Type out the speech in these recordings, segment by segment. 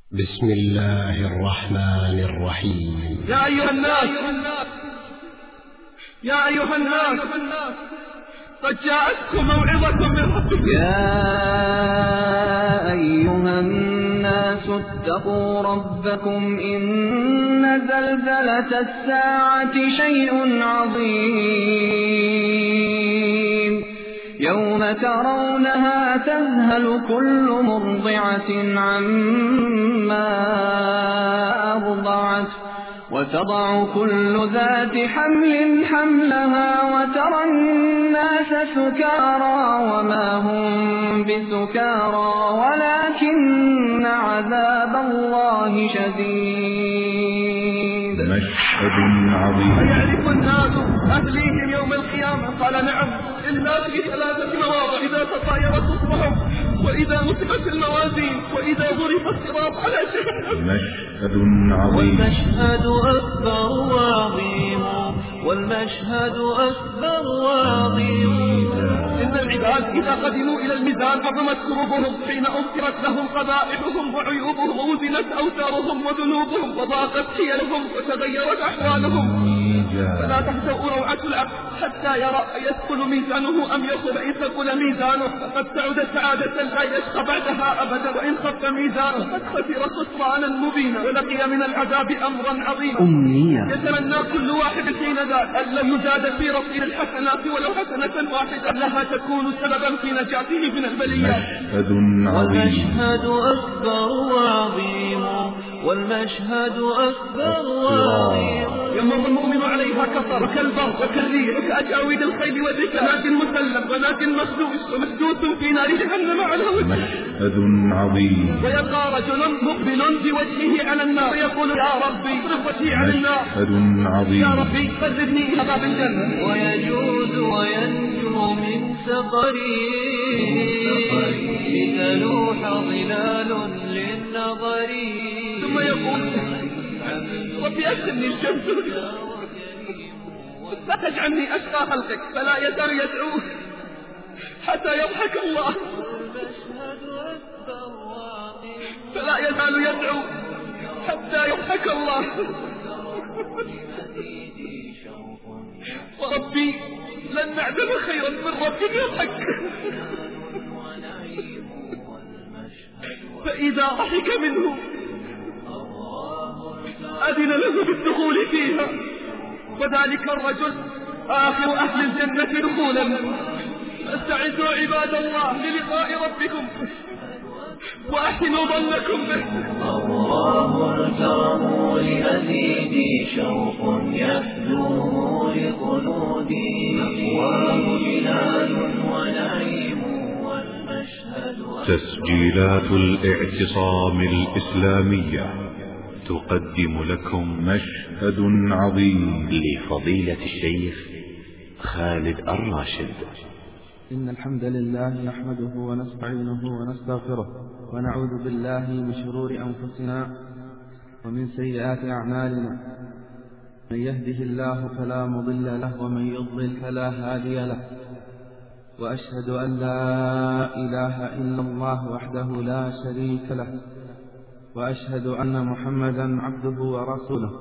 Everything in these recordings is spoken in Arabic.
بسم الله الرحمن الرحيم. يا أيها الناس قد جاءتكم موعظة من ربكم. يا أيها الناس اتقوا ربكم إن زلزلة الساعة شيء عظيم يوم ترونها تذهل كل مرضعة عما أرضعت وتضع كل ذات حمل حملها وترى الناس سكارى وما هم بسكارى ولكن عذاب الله شديد. مشهد عظيم. أيعرف الناس أهليهم يوم القيامة؟ قال نعم، إلا في 3 مواضع: إذا تطايرت أصبعهم، وإذا نصبت الموازين، وإذا ضرب الصراط على جهنم. مشهد عظيم. والمشهد أكبر وعظيم، والمشهد أكبر وعظيم. إن العباد إذا قدموا إلى الميزان عظمت كروبهم حين أنكرت لهم قبائحهم وعيوبهم ووزنت أوتارهم وذنوبهم وضاقت حيلهم وتغيرت أحوالهم. فلا تهتأ روعة العبد حتى يرى أيثقل ميزانه أم يخف. فإن ثقل ميزانه فقد سعد سعادة لا يشقى بعدها أبدا، وإن خف ميزانه فقد خسر خسرانا مبينا ولقي من العذاب أمرا عظيما. يتمنى كل واحد حين ذاك ألا يزاد في رصيد الحسنات ولو حسنة واحدة لها تكون سببا في نجاته من البليات. مشهد عظيم. والمشهد أكبر وعظيم، والمشهد أكبر وعظيم. يمر المؤمن عليها كفر وكالبر وكالريح وكأجاويد الخيل والركبات مسلم وناد مخدوش ومسدوس في نار جهنم على وجهه. مشهد عظيم. ويلقى رجل مقبل بوجهه على النار ويقول يا ربي اصرف وجهي على النار. مشهد عظيم. يا ربي قربني إلى باب الجنة. ويجود وينجو من سقري لتلوح ظلال للنظر. ثم يقول ربي أدخلني الجنة لا تجعلني أشقى خلقك. فلا يزال يدعو حتى يضحك الله، فلا يزال يدعو حتى يضحك الله. وربي لن نعدم خيرا من رب يضحك. فإذا ضحك منه أذن له بالدخول فيها، وذلك الرجل آخر أهل الجنة دخولا. فاستعدوا عباد الله للقاء ربكم وأحسنوا ظنكم به. الله الكرم لأزيدي شوق يفدوه لخلودي أقوام جلال ونعيم والمشهد. تسجيلات الاعتصام الإسلامية تقدم لكم مشهد عظيم لفضيلة الشيخ خالد الراشد. إن الحمد لله نحمده ونستعينه ونستغفره ونعوذ بالله من شرور أنفسنا ومن سيئات أعمالنا. من يهده الله فلا مضل له ومن يضلل فلا هادي له. وأشهد أن لا إله إلا الله وحده لا شريك له، وأشهد أن محمدا عبده ورسوله.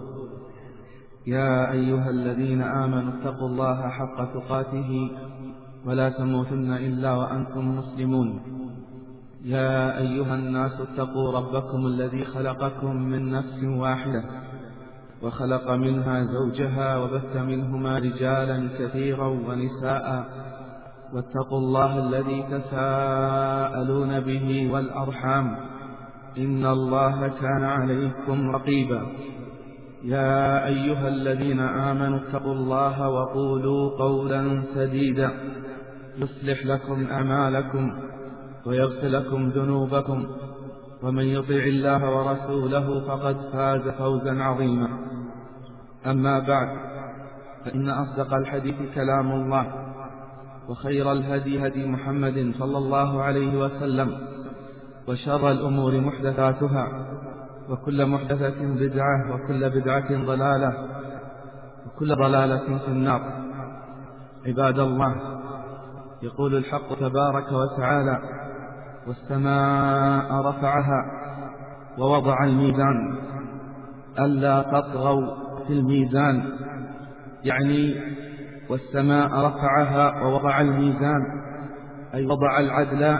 يا أيها الذين آمنوا اتقوا الله حق تقاته ولا تموتن إلا وأنتم مسلمون. يا أيها الناس اتقوا ربكم الذي خلقكم من نفس واحدة وخلق منها زوجها وبث منهما رجالا كثيرا ونساء، واتقوا الله الذي تساءلون به والأرحام إن الله كان عليكم رقيبا. يا أيها الذين آمنوا اتقوا الله وقولوا قولا سديدا يصلح لكم أعمالكم ويغفر لكم ذنوبكم، ومن يطع الله ورسوله فقد فاز فوزا عظيما. أما بعد، فإن أصدق الحديث كلام الله، وخير الهدي هدي محمد صلى الله عليه وسلم، وشر الأمور محدثاتها، وكل محدثة بدعة، وكل بدعة ضلالة، وكل ضلالة في النار. عباد الله، يقول الحق تبارك وتعالى: والسماء رفعها ووضع الميزان ألا تطغوا في الميزان، يعني والسماء رفعها ووضع الميزان، أي وضع العدل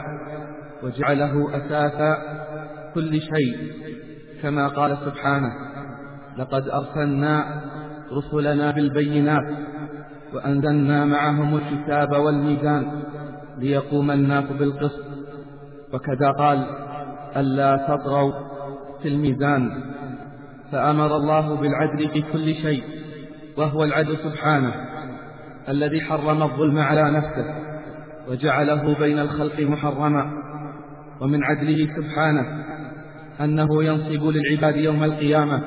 وجعله أساس كل شيء، كما قال سبحانه: لقد أرسلنا رسلنا بالبينات وأنزلنا معهم الكتاب والميزان ليقوم الناس بالقسط. وكذا قال: ألا تطغوا في الميزان، فأمر الله بالعدل في كل شيء، وهو العدل سبحانه الذي حرم الظلم على نفسه وجعله بين الخلق محرما. ومن عدله سبحانه أنه ينصب للعباد يوم القيامة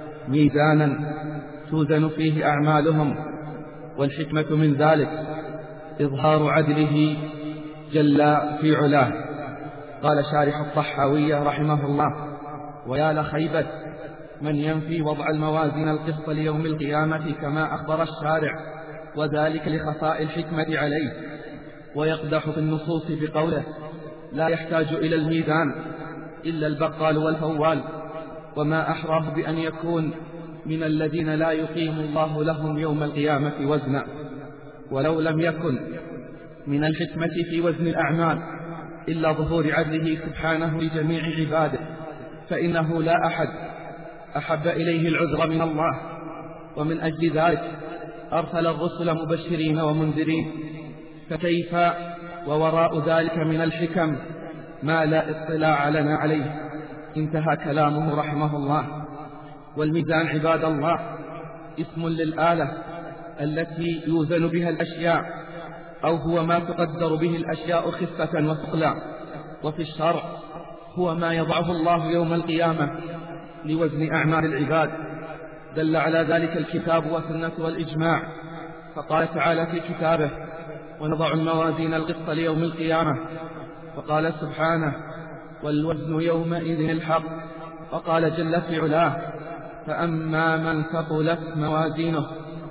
ميزانا توزن فيه أعمالهم، والحكمة من ذلك إظهار عدله جل في علاه. قال شارح الطحاوية رحمه الله: ويا لخيبة من ينفي وضع الموازين القسط ليوم القيامة كما أخبر الشارع، وذلك لخفاء الحكمة عليه، ويقدح في النصوص بقوله: لا يحتاج إلى الميزان إلا البقال والفوال، وما أحراه بأن يكون من الذين لا يقيم الله لهم يوم القيامة وزنا. ولو لم يكن من الحكمة في وزن الأعمال إلا ظهور عدله سبحانه لجميع عباده، فإنه لا أحد أحب إليه العذر من الله، ومن أجل ذلك أرسل الرسل مبشرين ومنذرين. فكيف ووراء ذلك من الحكم ما لا اطلاع لنا عليه؟ انتهى كلامه رحمه الله. والميزان عباد الله اسم للآلة التي يوزن بها الأشياء، أو هو ما تقدر به الأشياء خفة وثقلا. وفي الشرع هو ما يضعه الله يوم القيامة لوزن أعمال العباد، دل على ذلك الكتاب والسنة والإجماع. فقال تعالى في كتابه: ونضع الموازين القسط ليوم القيامة. وقال سبحانه: والوزن يومئذ الحق. وقال جل في علاه: فأما من ثقلت موازينه.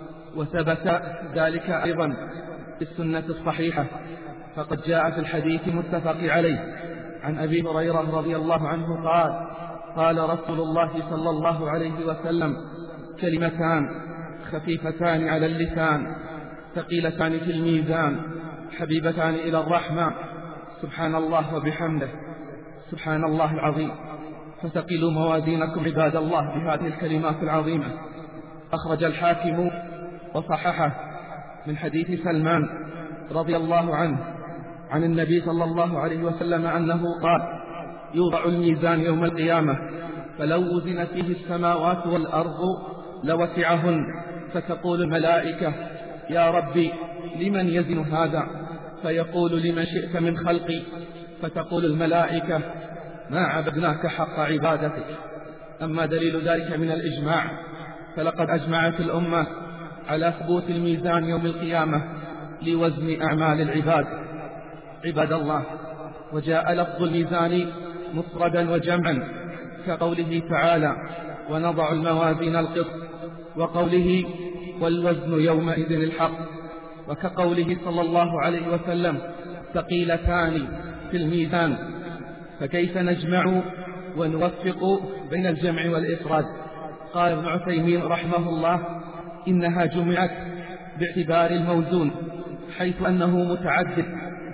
وثبت ذلك أيضا في السنة الصحيحة، فقد جاء في الحديث متفق عليه عن أبي هريرة رضي الله عنه قال: قال رسول الله صلى الله عليه وسلم: كلمتان خفيفتان على اللسان ثقيلتان في الميزان حبيبتان إلى الرحمن، سبحان الله وبحمده، سبحان الله العظيم. فثقلوا موازينكم عباد الله بهذه الكلمات العظيمة. أخرج الحاكم وصححه من حديث سلمان رضي الله عنه عن النبي صلى الله عليه وسلم أنه قال: يوضع الميزان يوم القيامة، فلو وزن فيه السماوات والأرض لوسعهن، فتقول الملائكة: يا ربي لمن يزن هذا؟ فيقول: لمن شئت من خلقي. فتقول الملائكة: ما عبدناك حق عبادتك. أما دليل ذلك من الإجماع، فلقد أجمعت الأمة على ثبوت الميزان يوم القيامة لوزن أعمال العباد. عباد الله، وجاء لفظ الميزان مفردا وجمعا، كقوله تعالى: ونضع الموازين القسط، وقوله: والوزن يومئذ الحق، وكقوله صلى الله عليه وسلم: ثقيلتان في الميزان. فكيف نجمع ونوفق بين الجمع والإفراد؟ قال ابن عثيمين رحمه الله: إنها جمعت باعتبار الموزون حيث أنه متعدد،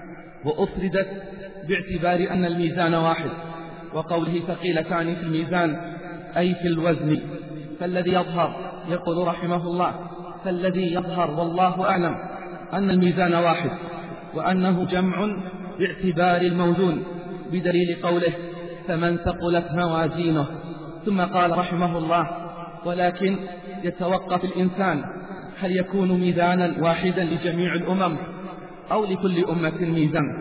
وأفردت باعتبار أن الميزان واحد. وقوله ثقيلتان في الميزان أي في الوزن. فالذي يظهر، يقول رحمه الله: فالذي يظهر والله أعلم أن الميزان واحد، وأنه جمع باعتبار الموزون، بدليل قوله: فمن ثقلت موازينه. ثم قال رحمه الله: ولكن يتوقف الإنسان هل يكون ميزانا واحدا لجميع الأمم أو لكل أمة ميزان،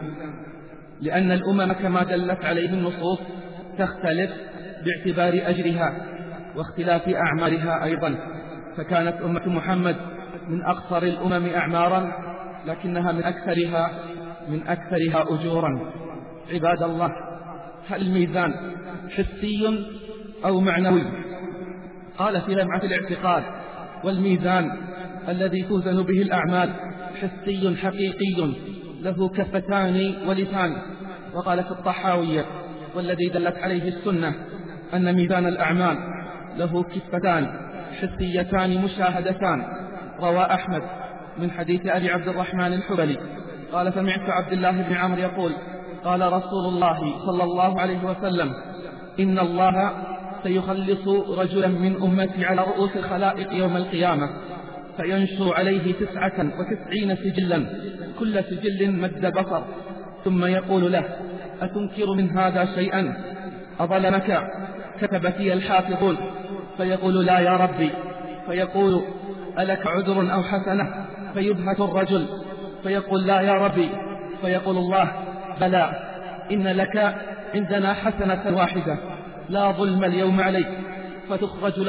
لأن الأمم كما دلت عليه النصوص تختلف باعتبار أجرها واختلاف أعمارها أيضا. فكانت أمة محمد من أقصر الأمم أعمارا، لكنها من أكثرها أجورا. عباد الله، هل الميزان حسي أو معنوي؟ قال في لمعة الاعتقاد: والميزان الذي توزن به الأعمال حسي حقيقي له كفتان ولسان. وقال في الطحاوية: والذي دلت عليه السنة أن ميزان الأعمال له كفتان حسيتان مشاهدتان. روى أحمد من حديث أبي عبد الرحمن الحبلي قال سمعت عبد الله بن عمرو يقول قال رسول الله صلى الله عليه وسلم إن الله سيخلص رجلا من أمتي على رؤوس الخلائق يوم القيامة فينشر عليه 99 سجلا كل سجل مد بصر، ثم يقول له أتنكر من هذا شيئا؟ أظلمك كتبتي الحافظون؟ فيقول لا يا ربي. فيقول ألك عذر أو حسنة؟ فيبهت الرجل فيقول لا يا ربي. فيقول الله بلى، إن لك عندنا حسنة واحدة لا ظلم اليوم عليك. فتخرج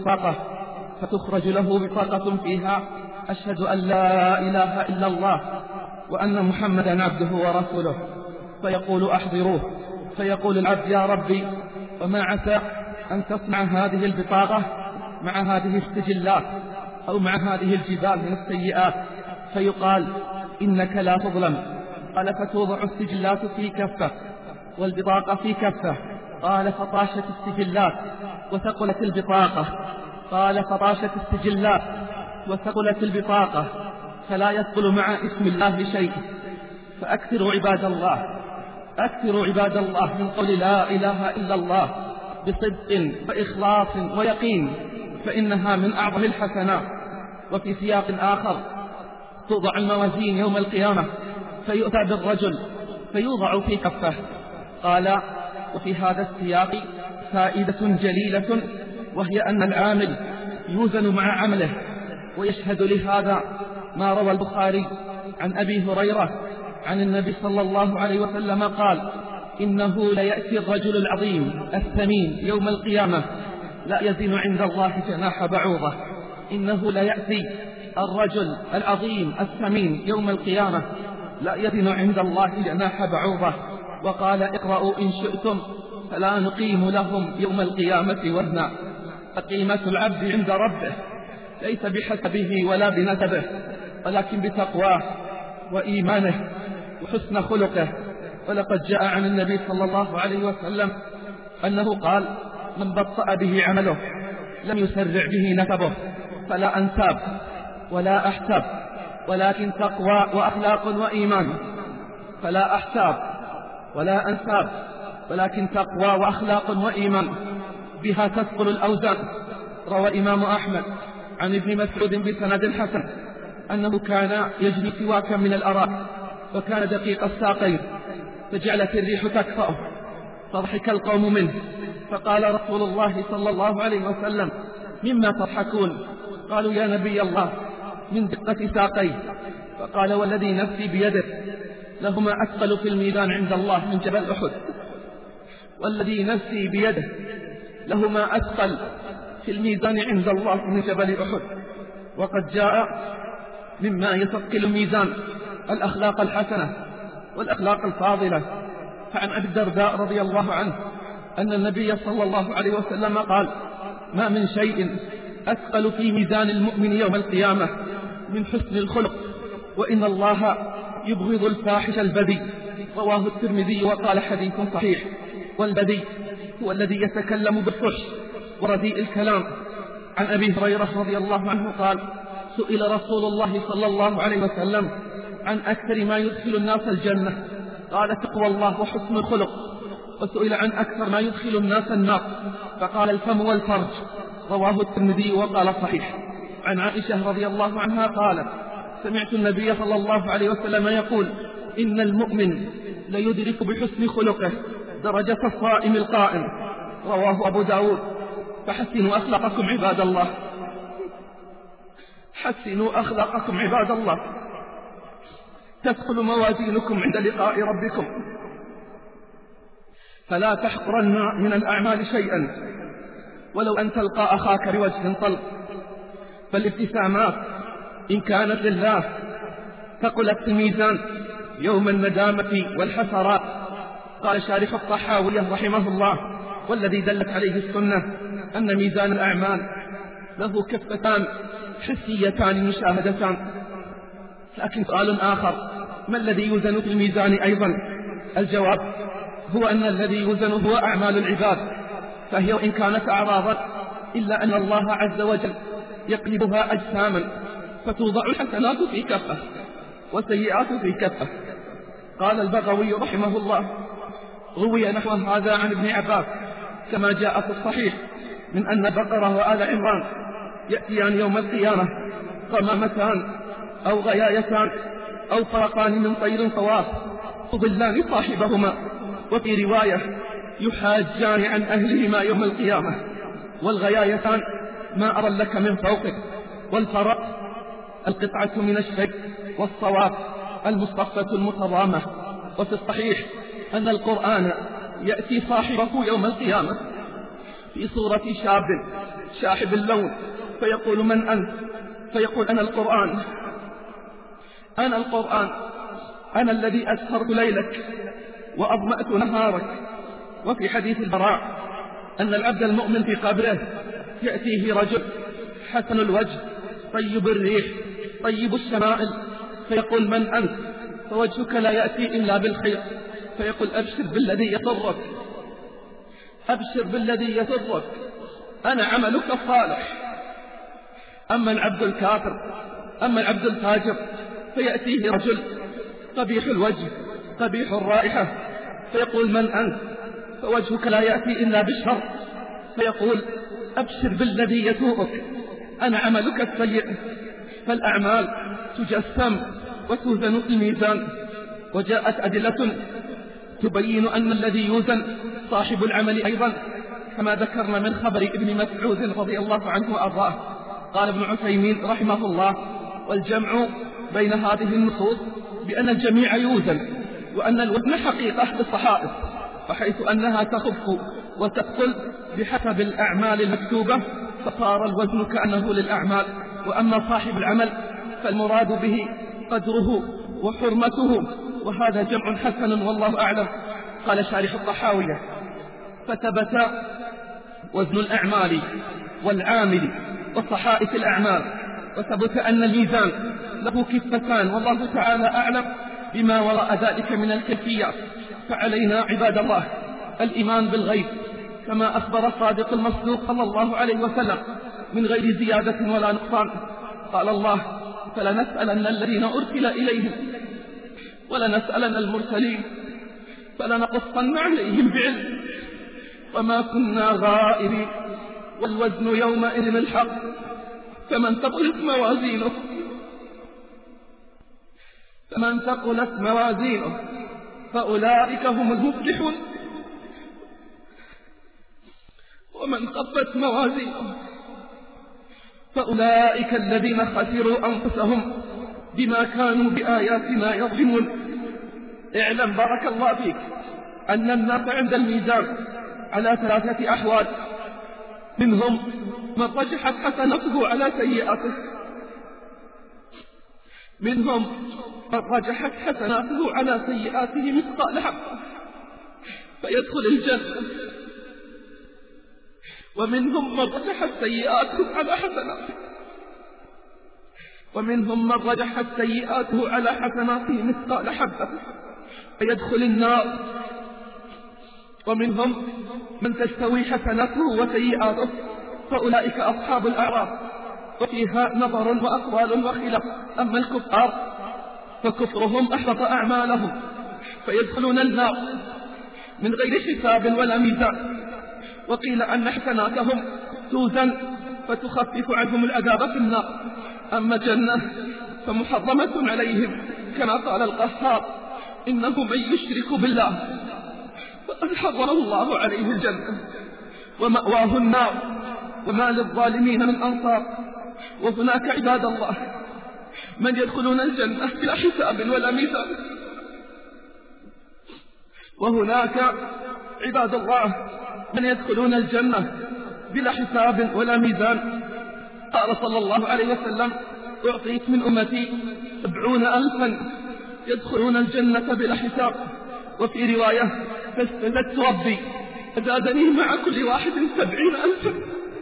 له بطاقة فيها أشهد أن لا إله إلا الله وأن محمدا عبده ورسوله. فيقول أحضروه. فيقول العبد يا ربي وما عسى أن تصنع هذه البطاقة مع هذه السجلات أو مع هذه الجبال من السيئات؟ فيقال إنك لا تظلم. قال فتوضع السجلات في كفة والبطاقة في كفة. قال فطاشت السجلات وثقلت البطاقة. قال فطاشت السجلات وثقلت البطاقة فلا يثقل مع اسم الله شيء. فأكثروا عباد الله من قول لا إله إلا الله بصدق وإخلاص ويقين، فإنها من أعظم الحسنات. وفي سياق آخر توضع الموازين يوم القيامة فيؤتى بالرجل فيوضع في كفه. قال وفي هذا السياق فائدة جليلة، وهي أن العامل يوزن مع عمله. ويشهد لهذا ما روى البخاري عن أبي هريرة عن النبي صلى الله عليه وسلم قال إنه ليأتي الرجل العظيم الثمين يوم القيامة لا يزن عند الله جناح بعوضة. إنه ليأتي الرجل العظيم الثمين يوم القيامة لا يزن عند الله جناح بعوضة. وقال اقرأوا إن شئتم فلا نقيم لهم يوم القيامة وزنا. فقيمة العبد عند ربه ليس بحسبه ولا بنسبه، ولكن بتقواه وإيمانه وحسن خلقه. ولقد جاء عن النبي صلى الله عليه وسلم أنه قال من بطأ به عمله لم يسرع به نسبه. فلا أنساب ولا أحساب ولكن تقوى وأخلاق وإيمان. فلا أحساب ولا أنساب ولكن تقوى وأخلاق وإيمان، بها تثقل الأوزان. روى إمام أحمد عن ابن مسعود بسند حسن أنه كان يجري سواكا من الأراك وكان دقيق الساقين فجعلت الريح تكفأه فضحك القوم منه. فقال رسول الله صلى الله عليه وسلم مما تضحكون؟ قالوا يا نبي الله من دقة ساقيه. فقال والذي نفسي بيده لهما أثقل في الميزان عند الله من جبل أحد. والذي نفسي بيده لهما أثقل في الميزان عند الله من جبل أحد. وقد جاء مما يثقل الميزان الأخلاق الحسنة والأخلاق الفاضلة. فعن أبي الدرداء رضي الله عنه أن النبي صلى الله عليه وسلم قال ما من شيء أثقل في ميزان المؤمن يوم القيامة من حسن الخلق، وإن الله يبغض الفاحش البذيء. رواه الترمذي وقال حديث صحيح. والبذيء هو الذي يتكلم بالفحش ورديء الكلام. عن أبي هريرة رضي الله عنه قال سئل رسول الله صلى الله عليه وسلم عن أكثر ما يدخل الناس الجنة، قال تقوى الله وحسن الخلق. وسئل عن أكثر ما يدخل الناس النار، فقال الفم والفرج. رواه الترمذي وقال صحيح. عن عائشة رضي الله عنها قالت سمعت النبي صلى الله عليه وسلم يقول إن المؤمن ليدرك بحسن خلقه درجة الصائم القائم. رواه أبو داود. فحسنوا أخلاقكم عباد الله، حسنوا أخلاقكم عباد الله، تدخل موازينكم عند لقاء ربكم. فلا تحقرن من الأعمال شيئا ولو أن تلقى أخاك بوجه طلق. فالابتسامات إن كانت لله ثقلت في الميزان يوم الندامة والحسرات. قال شارح الطحاوية رحمه الله والذي دلت عليه السنة أن ميزان الأعمال له كفتان حسيتان مشاهدتان. لكن سؤال آخر ما الذي يوزن في الميزان أيضا؟ الجواب هو أن الذي يوزن هو أعمال العباد، فهي وإن كانت أعراضا إلا أن الله عز وجل يقلبها أجساما فتوضع الحسنات في كفة والسيئات في كفة. قال البغوي رحمه الله: روي نحو هذا عن ابن عباس كما جاء في الصحيح من أن بقرة وآل عمران يأتيان يوم القيامة قمامتان أو غيايتان أو فرقان من طير صواف تضلان صاحبهما، وفي رواية يحاجان عن أهلهما يوم القيامة. والغيايتان ما أرى لك من فوقك، والفرق القطعة من الشيء، والصواف المصطفة المتضامة. وفي الصحيح أن القرآن يأتي صاحبه يوم القيامة في صورة شاب شاحب اللون فيقول: من أنت؟ فيقول: أنا القرآن، أنا القرآن، أنا الذي أسهرت ليلك وأظمأت نهارك. وفي حديث البراء أن العبد المؤمن في قبره يأتيه رجل حسن الوجه طيب الريح طيب الشمائل فيقول: من أنت؟ فوجهك لا يأتي إلا بالخير. فيقول: أبشر بالذي يسرك، أبشر بالذي يسرك، أنا عملك الصالح. أما العبد الكافر، أما العبد الفاجر فيأتيه رجل قبيح الوجه قبيح الرائحة فيقول: من أنت؟ فوجهك لا يأتي إلا بالشر. فيقول: أبشر بالذي يسوءك، أنا عملك السيء. فالأعمال تجسم وتوزن في الميزان. وجاءت أدلة تبين أن الذي يوزن صاحب العمل أيضا، كما ذكرنا من خبر ابن مسعود رضي الله عنه وأرضاه. قال ابن عثيمين رحمه الله: والجمع بين هذه النصوص بأن الجميع يوزن، وأن الوزن حقيقة بالصحائف، فحيث أنها تخف وتثقل بحسب الأعمال المكتوبة فصار الوزن كأنه للأعمال. وأما صاحب العمل فالمراد به قدره وحرمته، وهذا جمع حسن والله أعلم. قال شارح الطحاوية: فثبت وزن الأعمال والعامل وصحائف الأعمال، وثبت أن الميزان له كفتان، والله تعالى أعلم بما وراء ذلك من الكيفيات. فعلينا عباد الله الإيمان بالغيب كما أخبر الصادق المصدوق صلى الله عليه وسلم من غير زيادة ولا نقصان. قال الله: فلنسألن الذين أرسل إليهم ولنسألن المرسلين فلنقصن عليهم بعلم وما كنا غائبين والوزن يومئذ الحق فمن ثقلت موازينه فأولئك هم المفلحون ومن خفت موازينه فأولئك الذين خسروا أنفسهم بما كانوا بآياتنا يظلمون. اعلم بارك الله فيك أن الناس عند الميزان على 3 أحوال: منهم من رجحت حسناته على سيئاته، منهم من رجحت حسناته على سيئاته مثقال حبة فيدخل الجنة، ومنهم من رجحت سيئاته على حسناته، ومنهم من رجحت سيئاته على حسناته مثقال حبة فيدخل النار، ومنهم من تستوي حسناته وسيئاته فأولئك أصحاب الأعراف، وفيها نظر وأقوال وخلاف. أما الكفار فكفرهم أحبط أعمالهم فيدخلون النار من غير حساب ولا ميزان. وقيل أن حسناتهم توزن فتخفف عنهم العذاب في النار. أما الجنة فمحرمة عليهم كما قال القهار: إنه من يشرك بالله فقد حرم الله عليه الجنة ومأواه النار وما للظالمين من أنصار. وهناك عباد الله من يدخلون الجنة بلا حساب ولا ميزان، وهناك عباد الله من يدخلون الجنة بلا حساب ولا ميزان. قال صلى الله عليه وسلم: أعطيت من أمتي 70,000 يدخلون الجنة بلا حساب. وفي رواية: فاستزدت ربي فزادني مع كل واحد 70,000.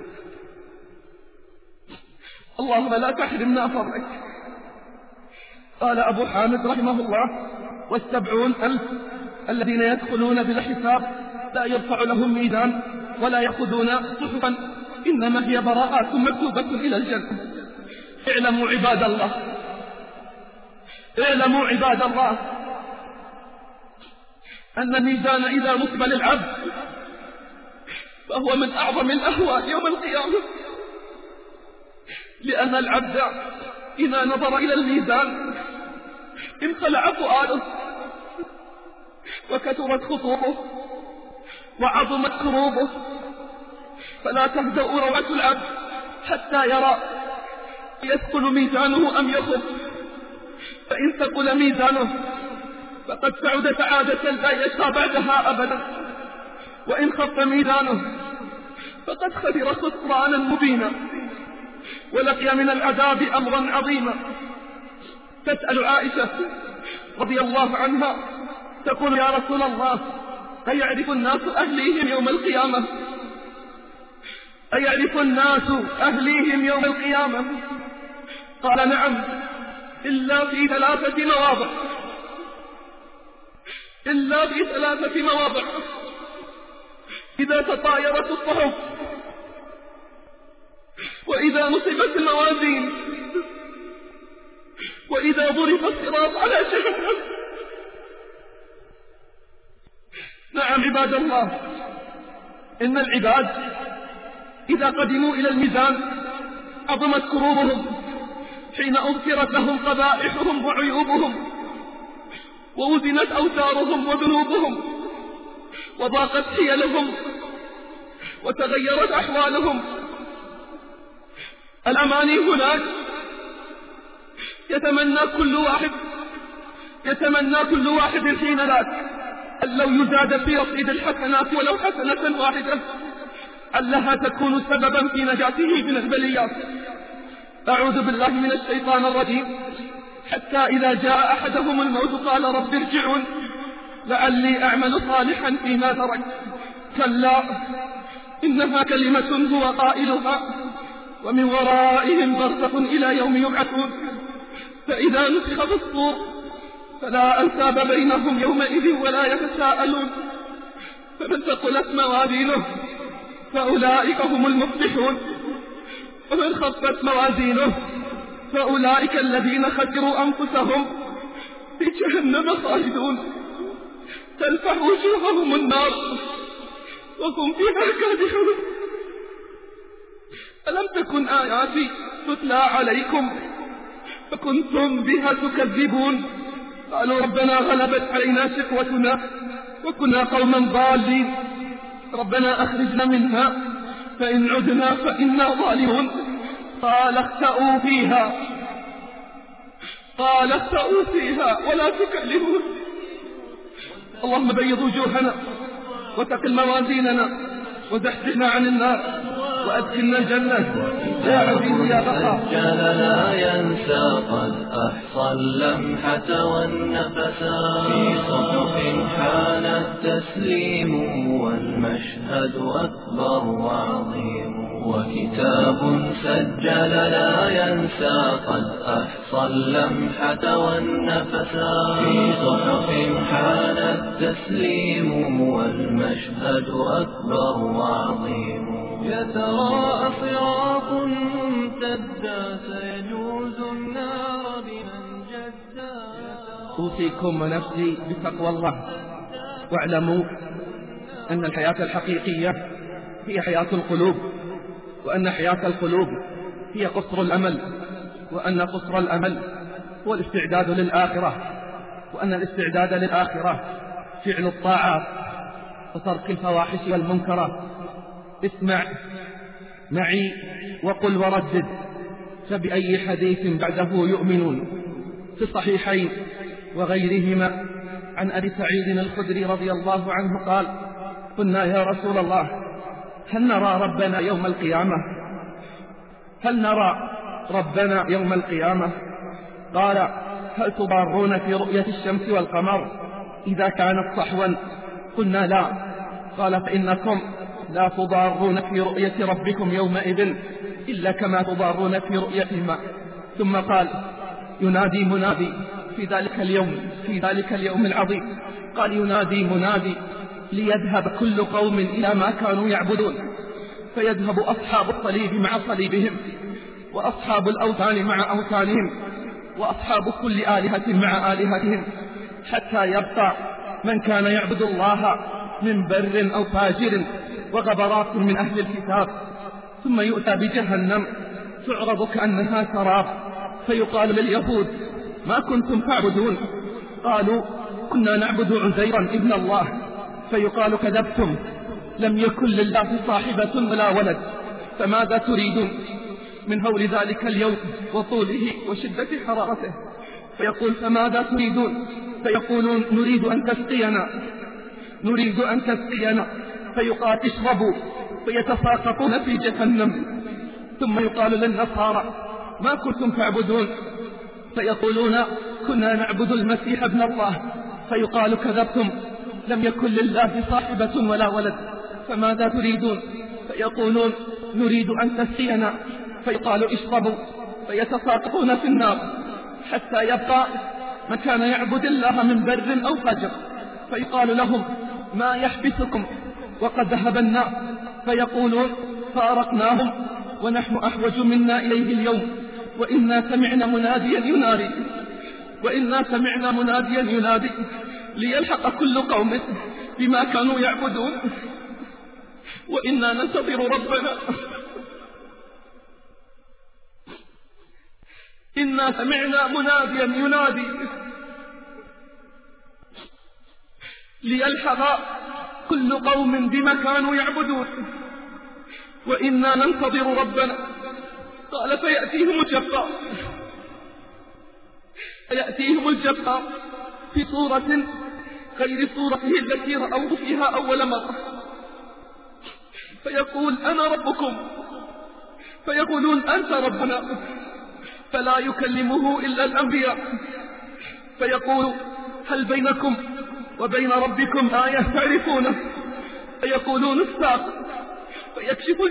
اللهم لا تحرمنا فضلك. قال أبو حامد رحمه الله: 70,000 الذين يدخلون بلا حساب لا يرفع لهم ميزان ولا يأخذون صحفا، إنما هي براءات مكتوبة إلى الجنة. اعلموا عباد الله، اعلموا عباد الله أن الميزان إذا نصب للعبد فهو من أعظم الأهوال يوم القيامة، لأن العبد إذا نظر إلى الميزان انخلع فؤاده وكثرت خطوبه وعظمت كروبه، فلا تهدأ روعة العبد حتى يرى يثقل ميزانه أم يخف. فإن ثقل ميزانه فقد سعد سعادة لا يشقى بعدها أبدا، وإن خف ميزانه فقد خسر خسرانا مبينا ولقي من العذاب أمرا عظيما. تسأل عائشة رضي الله عنها تقول: يا رسول الله، أيعرف الناس أهليهم يوم القيامة؟ أيعرف الناس أهليهم يوم القيامة؟ قال: نعم، إلا في 3 مواضع، إلا في 3 مواضع: إذا تطايرت الصحف، وإذا نصبت الموازين، وإذا ضرب الصراط على جهنم. نعم عباد الله، إن العباد إذا قدموا إلى الميزان عظمت كروبهم حين أغفرت لهم قبائحهم وعيوبهم، ووزنت أوزارهم وذنوبهم، وضاقت حيلهم وتغيرت أحوالهم. الأماني هناك يتمنى كل واحد حين ذاك أن لو يزاد في رصيد الحسنات ولو حسنة واحدة علها تكون سببا في نجاته من البليات. أعوذ بالله من الشيطان الرجيم. حتى إذا جاء أحدهم الموت قال: رب ارجعون لعلي أعمل صالحا فيما ترك. كلا إنها كلمة هو قائلها ومن ورائهم برزخ إلى يوم يبعثون. فإذا نفخ في الصور فلا أنساب بينهم يومئذ ولا يتساءلون. فمن ثقلت موازينه فأولئك هم المفلحون، ومن خفت موازينه فأولئك الذين خسروا أنفسهم في جهنم خالدون، تلفح وجوههم النار وهم فيها كادحون. ألم تكن آياتي تتلى عليكم فكنتم بها تكذبون؟ قالوا ربنا غلبت علينا شقوتنا وكنا قوما ضالين، ربنا أخرجنا منها فإن عدنا فإنا ظالمون. قال اخسأوا فيها ولا تكلمون. اللهم بيض وجوهنا وتقل موازيننا وزحزحنا عن النار وأدخلنا الجنة يا عزيز يا غفار. لا ينسى قد أحصى اللمحة والنفسا في صحف حان التسليم والمشهد أكبر وعظيم، وكتاب سجل لا ينسى قد أحصى اللمحة والنفسا في صحف حان التسليم والمشهد أكبر وعظيم. يتراءى صراط ممتدا سيجوز النار بمن جدا. أوصيكم ونفسي بتقوى الله، واعلموا أن الحياة الحقيقية هي حياة القلوب، وأن حياة القلوب هي قصر الأمل، وأن قصر الأمل هو الاستعداد للآخرة، وأن الاستعداد للآخرة فعل الطاعات وترك الفواحش والمنكرات. اسمع معي وقل وردد، فبأي حديث بعده يؤمنون. في الصحيحين وغيرهما عن أبي سعيد الخدري رضي الله عنه قال: قلنا يا رسول الله هل نرى ربنا يوم القيامة؟ هل نرى ربنا يوم القيامة؟ قال: هل تضارون في رؤية الشمس والقمر إذا كانت صحوا؟ قلنا لا. قال: فإنكم لا تضارون في رؤية ربكم يومئذ إلا كما تضارون في رؤيتهما. ثم قال: ينادي منادي في ذلك اليوم العظيم. قال: ينادي منادي ليذهب كل قوم إلى ما كانوا يعبدون، فيذهب أصحاب الصليب مع صليبهم، وأصحاب الأوثان مع أوثانهم، وأصحاب كل آلهة مع آلهتهم، حتى يبقى من كان يعبد الله من بر أو فاجر وغبرات من أهل الكتاب. ثم يؤتى بجهنم تعرض كأنها سراب، فيقال لليهود: ما كنتم تعبدون؟ قالوا: كنا نعبد عزيرا ابن الله. فيقال: كذبتم، لم يكن لله صاحبة ولا ولد، فماذا تريدون؟ من هول ذلك اليوم وطوله وشدة حرارته. فيقول: فماذا تريدون؟ فيقولون: نريد أن تسقينا، نريد أن تسقينا. فيقال: اشربوا، فيتساقطون في جهنم. ثم يقال للنصارى: ما كنتم تعبدون؟ فيقولون: كنا نعبد المسيح ابن الله. فيقال: كذبتم، لم يكن لله صاحبة ولا ولد، فماذا تريدون؟ فيقولون: نريد أن تسقينا. فيقال: اشربوا، فيتساقطون في النار، حتى يبقى من كان يعبد الله من بر أو فجر. فيقال لهم: ما يحبسكم وقد ذهب النار؟ فيقولون: فارقناهم ونحن أحوج منا إليه اليوم، وإنا سمعنا مناديا ينادي ليلحق كل قوم بما كانوا يعبدون، وإنا ننتظر ربنا، إنا سمعنا مناديا ينادي ليلحق كل قوم بما كانوا يعبدون، وإنا ننتظر ربنا. قال: فيأتيهم الجبار في صورة غير صورته التي رأوه فيها أول مرة، فيقول: أنا ربكم. فيقولون: أنت ربنا. فلا يكلمه إلا الأنبياء. فيقول: هل بينكم وبين ربكم آية تعرفونه؟ فيقولون: الساق. فيكشف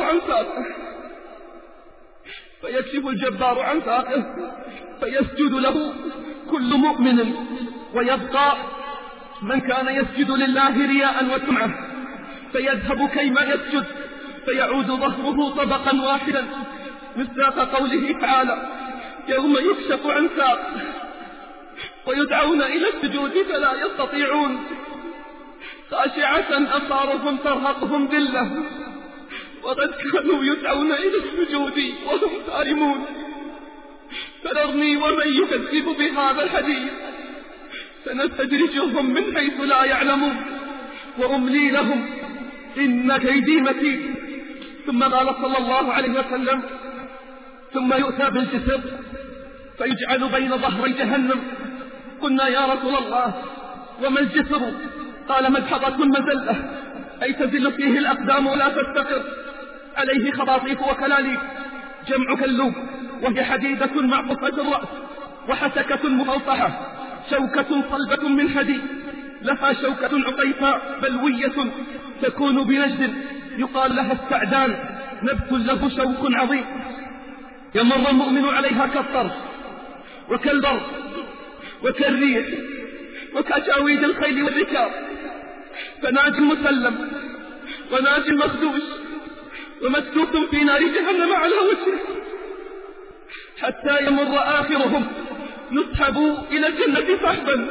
الجبار عن ساقه، فيسجد له كل مؤمن، ويبقى من كان يسجد لله رياء وسمعة، فيذهب كيما يسجد، فيعود ظهره طبقا واحدا، مصداق قوله تعالى: يوم يكشف عن ساق ويدعون إلى السجود فلا يستطيعون، خاشعة أبصارهم ترهقهم ذلة، وقد كانوا يدعون إلى السجود وهم سالمون. فذرني ومن يكذب بهذا الحديث سنستدرجهم من حيث لا يعلمون، وأملي لهم إن كيدي متين. ثم قال صلى الله عليه وسلم: ثم يؤتى بالجسر فيجعل بين ظهري جهنم. قلنا: يا رسول الله، وما الجسر؟ قال: مدحضة مزلة، أي تزل فيه الأقدام ولا تستقر، عليه خراطيف وكلاليب، جمع كلوب، وهي حديدة معقوفة الرأس، وحسكة مفوطحة، شوكة صلبة من حديد، لها شوكة عطيفاء بلوية تكون بنجد، يقال لها السعدان، نبت له شوك عظيم، يمر المؤمن عليها كالطرف وكالبرق وكالريح وكأجاويد الخيل والركاب، فناج مسلم وناج مخدوش ومسكوت في نار جهنم على وجهه، حتى يمر آخرهم يسحبوا إلى الجنة سحبا.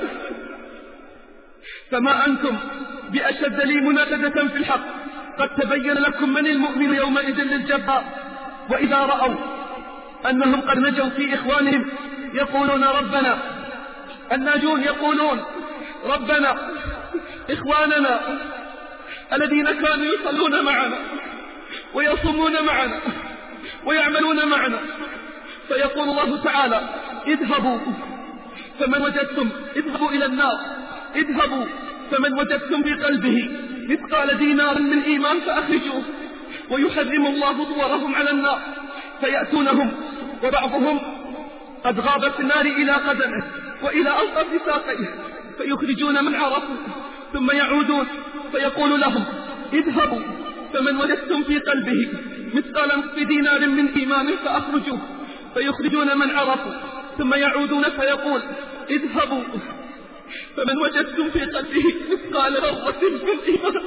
فما أنتم بأشد لي مناشدة في الحق، قد تبين لكم من المؤمن يومئذ للجبار. وإذا رأوا أنهم قد نجوا في إخوانهم يقولون: ربنا. الناجون يقولون: ربنا إخواننا الذين كانوا يصلون معنا ويصومون معنا ويعملون معنا. فيقول الله تعالى: اذهبوا فمن وجدتم، اذهبوا إلى النار، اذهبوا فمن وجدتم في قلبه مثقال دينار من إيمان فأخرجوه. ويحرم الله صورهم على النار، فيأتونهم وبعضهم قد غاب في النار إلى قدمه وإلى ألطف ساقيه، فيخرجون من عرفوا، ثم يعودون فيقول لهم: اذهبوا فمن وجدتم في قلبه مثقال دينار من إيمان فأخرجوه. فيخرجون من عرفوا، ثم يعودون فيقول: اذهبوا فمن وجدتم في قلبه مثقال ذرة من إيمان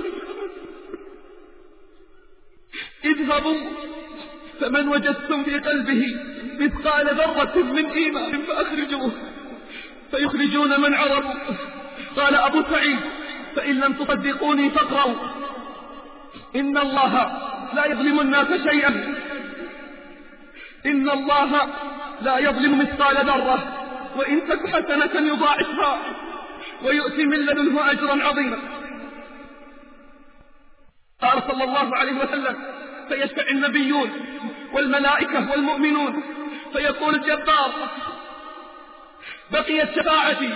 اذهبوا فمن وجدتم في قلبه مثقال ذرة من إيمان فأخرجوه، فيخرجون من عرفوا. قال أبو سعيد: فإن لم تصدقوني فاقرأوا: إن الله لا يظلم الناس شيئا، إن الله لا يظلم مثقال ذرة، وإن تك حسنة يضاعفها ويؤتي من لدنه أجرا عظيما. قال صلى الله عليه وسلم: فيشفع النبيون والملائكة والمؤمنون، فيقول الجبار: بقيت شفاعتي،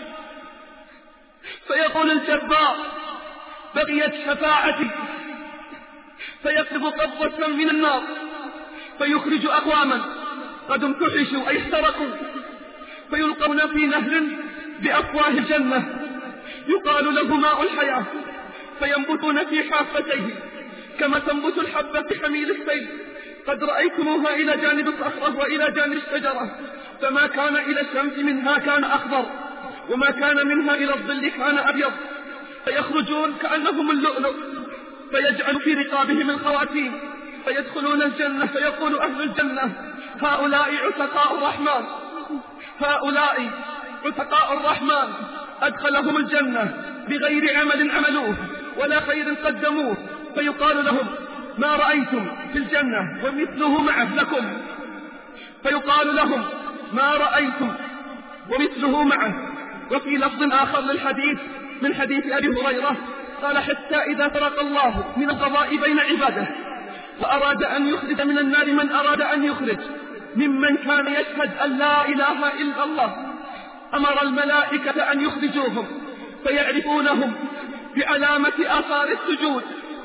فيقول الجبار: بقيت شفاعتي، فيقبض قبضة من النار فيخرج أقواما قد امتحشوا أي احترقوا، فيلقون في نهر بأفواه الجنة يقال له ماء الحياة، فينبتون في حافتيه كما تنبت الحبة في حميل السيل، قد رأيتموها إلى جانب الصخرة وإلى جانب الشجرة، فما كان إلى الشمس منها كان أخضر، وما كان منها إلى الظل كان أبيض، فيخرجون كأنهم اللؤلؤ، فيجعل في رقابهم الخواتيم، فيدخلون الجنة، فيقول أهل الجنة: هؤلاء عتقاء الرحمن، هؤلاء عتقاء الرحمن أدخلهم الجنة بغير عمل عملوه ولا خير قدموه، فيقال لهم: ما رأيتم في الجنة ومثله معه لكم، فيقال لهم: ما رأيتم ومثله معه. وفي لفظ آخر للحديث من حديث أبي هريرة قال: حتى إذا فرق الله من القضاء بين عباده وأراد أن يخرج من النار من أراد أن يخرج ممن كان يشهد أن لا إله إلا الله، أمر الملائكة أن يخرجوهم فيعرفونهم بعلامة آثار السجود.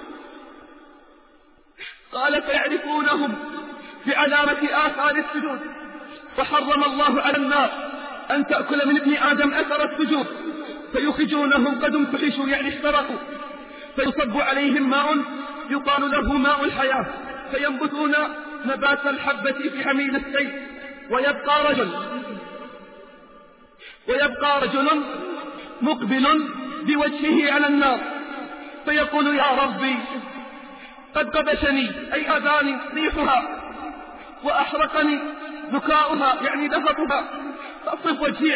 قال: فيعرفونهم بعلامة آثار السجود. فحرم الله على النار أن تأكل من ابن آدم أثر السجود، فيخرجونهم قد امتحشوا يعني احترقوا، فيصب عليهم ماء يقال له ماء الحياة، فينبتون نبات الحبة في حميل السيل، ويبقى رجل مقبل بوجهه على النار، فيقول: يا ربي قد قبشني أي أذاني ريحها وأحرقني بكاؤها يعني دفقها، فأصرف وجهي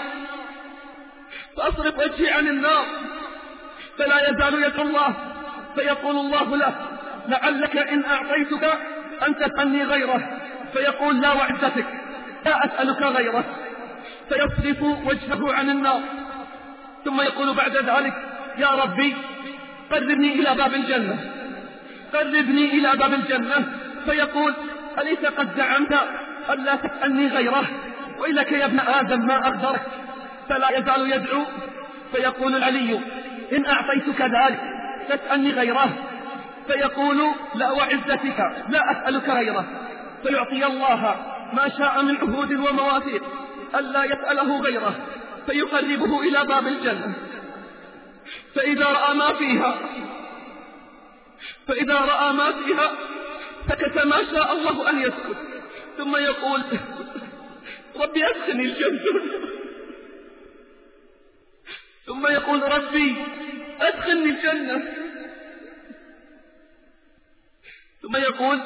عن النار، فلا يزال يدعو الله، فيقول الله له: لعلك إن أعطيتك أن تسألني غيره، فيقول: لا وعزتك لا أسألك غيره، فيصرف وجهه عن النار، ثم يقول بعد ذلك: يا ربي قربني إلى باب الجنة، فيقول: أليس قد زعمت أن لا تسألني غيره، وإلك يا ابن آدم ما أقدرك، فلا يزال يدعو، فيقول العلي: إن أعطيتك ذلك تسألني غيره، فيقول: لا وعزتك لا أسألك غيره، فيعطي الله ما شاء من عهود ومواثيق ألا يسأله غيره، فيقربه إلى باب الجنة، فإذا رأى ما فيها سكت ما شاء الله أن يسكت، ثم يقول: ربي أدخلني الجنة، ثم يقول: ربي أدخلني الجنة، ثم يقول: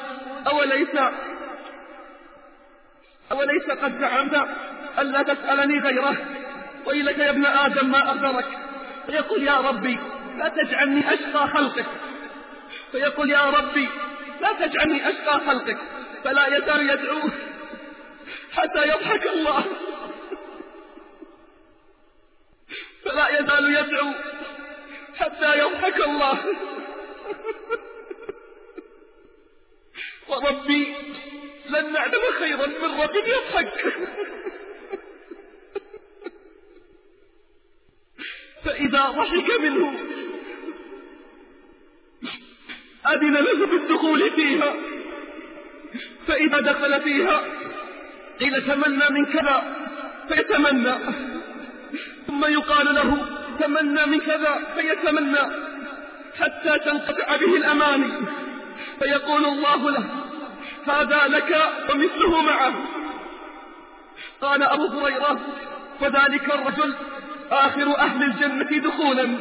أوليس قد زعمت ألا تسألني غيره، وإلك يا ابن آدم ما أقدرك، فيقول: يا ربي لا تجعلني أشقى خلقك، فيقول: يا ربي لا تجعلني أشقى خلقك، فلا يزال يدعو حتى يضحك الله، فلا يزال يدعو حتى يضحك الله. وربي لن نعلم خيرا من رب يضحك. فإذا ضحك منه أذن له بالدخول فيها، فإذا دخل فيها قيل: تمنى من كذا، فيتمنى، ثم يقال له: تمنى من كذا، فيتمنى، حتى تنقطع به الأماني، فيقول الله له: هذا لك ومثله معه. قال أبو هريرة: فذلك الرجل آخر أهل الجنة دخولا.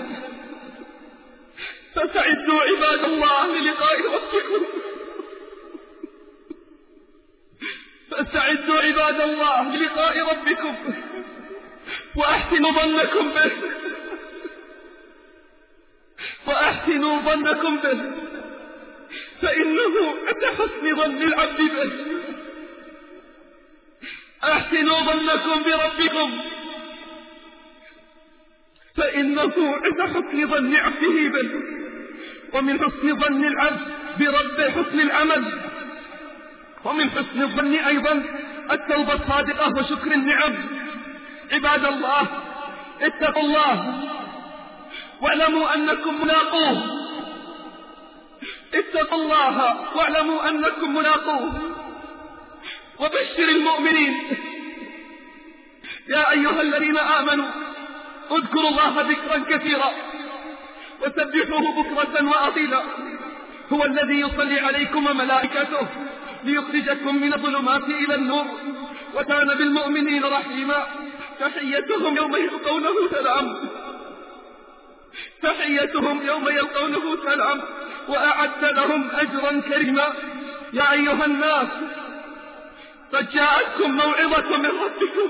فاستعدوا عباد الله للقاء ربكم، فاستعدوا عباد الله للقاء ربكم، وأحسنوا ظنكم به، وأحسنوا ظنكم به، فإنه عند حسن ظن العبد به. أحسنوا ظنكم بربكم، فإنه عند حسن ظن عبده به. ومن حسن ظن العبد بربه حسن العمل، ومن حسن الظن أيضا التوبة الصادقة وشكر النعم. عباد الله اتقوا الله واعلموا أنكم ملاقوه، اتقوا الله واعلموا أنكم ملاقوه. وبشر المؤمنين يا أيها الذين آمنوا اذكروا الله ذكرا كثيرا وسبحوه بكرة وأصيلا. هو الذي يصلي عليكم وملائكته ليخرجكم من الظلمات إلى النور، وكان بالمؤمنين رحيما. تحيتهم يوم يلقونه سلام، تحيتهم يوم يلقونه سلام، وأعد لهم أجرا كريما. يا أيها الناس قد جاءتكم موعظة من ربكم،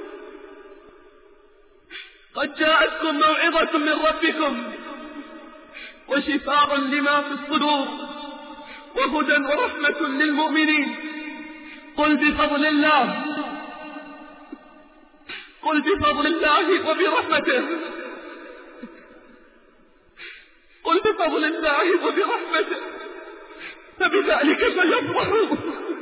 قد جاءتكم موعظة من ربكم وشفاء لما في الصدور وهدى ورحمة للمؤمنين. قل بفضل الله، قل بفضل الله وبرحمته، قل بفضل الله وبرحمته فبذلك فليفرحوا.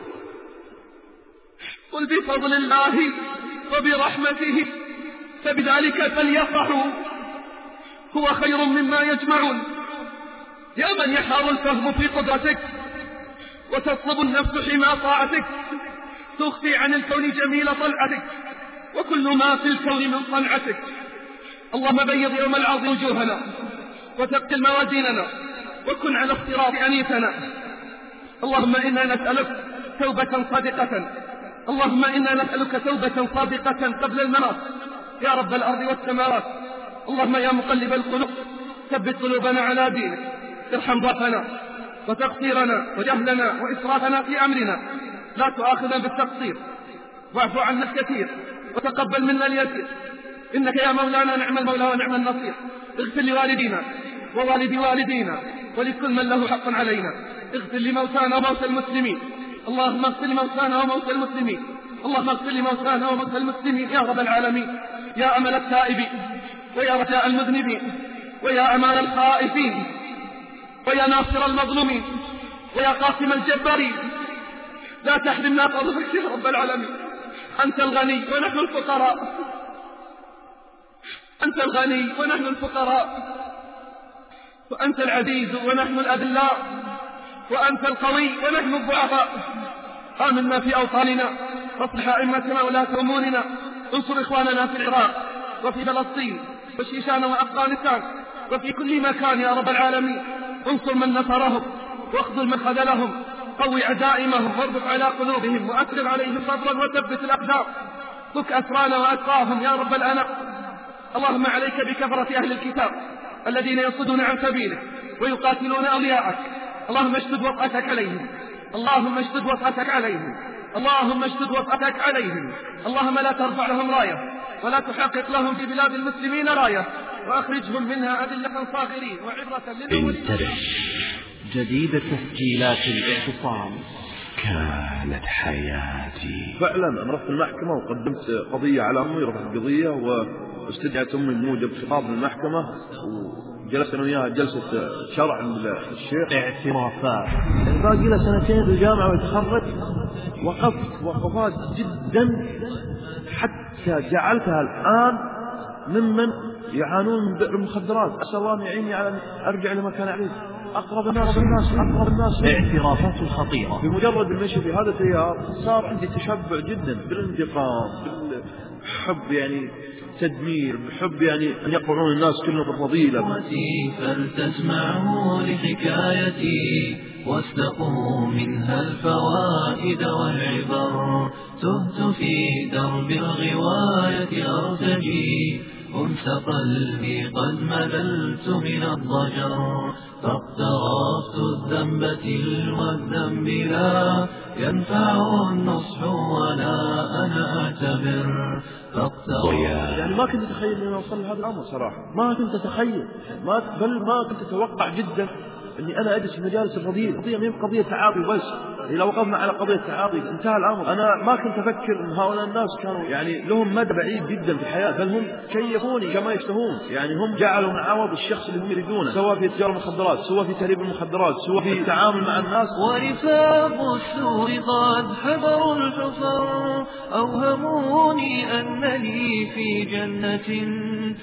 قل بفضل الله وبرحمته فبذلك فليفرحوا هو خير مما يجمعون. يا من يحار الفهم في قدرتك وتطلب النفس حمى طاعتك، تخفي عن الكون جميل طلعتك وكل ما في الكون من صنعتك. اللهم بيض يوم العرض وجوهنا وثقل موازيننا وكن على الصراط أنيسنا. اللهم إنا نسألك توبة صادقة، اللهم إنا نسألك توبة صادقة قبل الممات يا رب الأرض والسماوات. اللهم يا مقلب القلوب ثبت قلوبنا على دينك، ارحم ضعفنا وتقصيرنا وجهلنا وإسرافنا في أمرنا، لا تؤاخذنا بالتقصير، واعف عنا الكثير وتقبل منا اليسير، إنك يا مولانا نعم المولى ونعم النصير. اغفر لوالدينا ووالد والدينا ولكل من له حق علينا، اغفر لموتانا وموتى المسلمين، اللهم اغفر لموتانا وموتى المسلمين، اللهم اغفر لموتانا وموتى المسلمين يا رب العالمين. يا أمل التائبين ويا رجاء المذنبين ويا أمان الخائفين ويا ناصر المظلومين ويا قاسم الجبارين، لا تحرمنا فضلك يا رب العالمين. أنت الغني ونحن الفقراء، أنت الغني ونحن الفقراء، وأنت العزيز ونحن الأذلاء، وأنت القوي ونحن الضعفاء. آمنا في أوطاننا واصلح أئمتنا ولاة أمورنا، انصر إخواننا في العراق وفي فلسطين وشيشان وأفغانستان وفي كل مكان يا رب العالمين. انصر من نصرهم واخذل من خذلهم، قوي عزائمهم واربط على قلوبهم وأفرغ عليهم صبرا وثبت الأقدام، فك أسرانا وأسراهم يا رب الأنام. اللهم عليك بكفرة أهل الكتاب الذين يصدون عن سبيلك ويقاتلون أولياءك، اللهم اشدد وطأتك عليهم، اللهم اشدد وطأتك عليهم، اللهم اشدد وطأتك عليهم. اللهم لا ترفع لهم راية ولا تحقق لهم في بلاد المسلمين راية، وأخرجهم منها أذلة صاغرين وعبرة للأولين. جديد تسجيلات الاعتصام. كانت حياتي. فعلا أنا رحت المحكمة وقدمت قضية على أمي، رفعت قضية واستدعت أمي بموجب خطاب المحكمة، وجلست أنا وياها جلسة شرع الشيخ. اعترافات. باقي له سنتين في الجامعة ويتخرج، وقفت وقفات جدا حتى جعلتها الآن ممن يعانون من بئر المخدرات. أسأل الله أن يعيني على أن أرجع لما كان عليه. أقرب الناس اعترافات خطيرة. بمجرد المشي في هذا التيار صار عندي تشبع جدا بالانتقام، بالحب يعني تدمير، بحب يعني أن يقعون الناس كلهم بالفضيلة. فلتسمعوا لحكايتي واستقوا منها الفوائد والعبر، تهت في درب الغواية أرتجي أنس قلبي قد مللت من الضجر فاقترفت الذنب تلو الذنب لا ينفع النصح ولا أنا أعتبر يعني ما كنت أتخيل أن أوصل لهذا الأمر صراحة، ما كنت أتخيل، بل ما كنت أتوقع جدا أني أنا أجلس في مجالس الفضيلة. القضية ما هي قضية تعاطي بس، إذا وقفنا على قضية تعاطي انتهى الأمر. أنا ما كنت أفكر أن هؤلاء الناس كانوا يعني لهم مدى بعيد جدا في الحياة، بل هم كيفوني كما يشتهون. يعني هم جعلوا معاوض الشخص اللي هم يريدونه، سواء في تجارة المخدرات، سواء في تهريب المخدرات، سواء في التعامل مع الناس. ورفاق السوء قد حضروا الحصر أوهموني أنني في جنة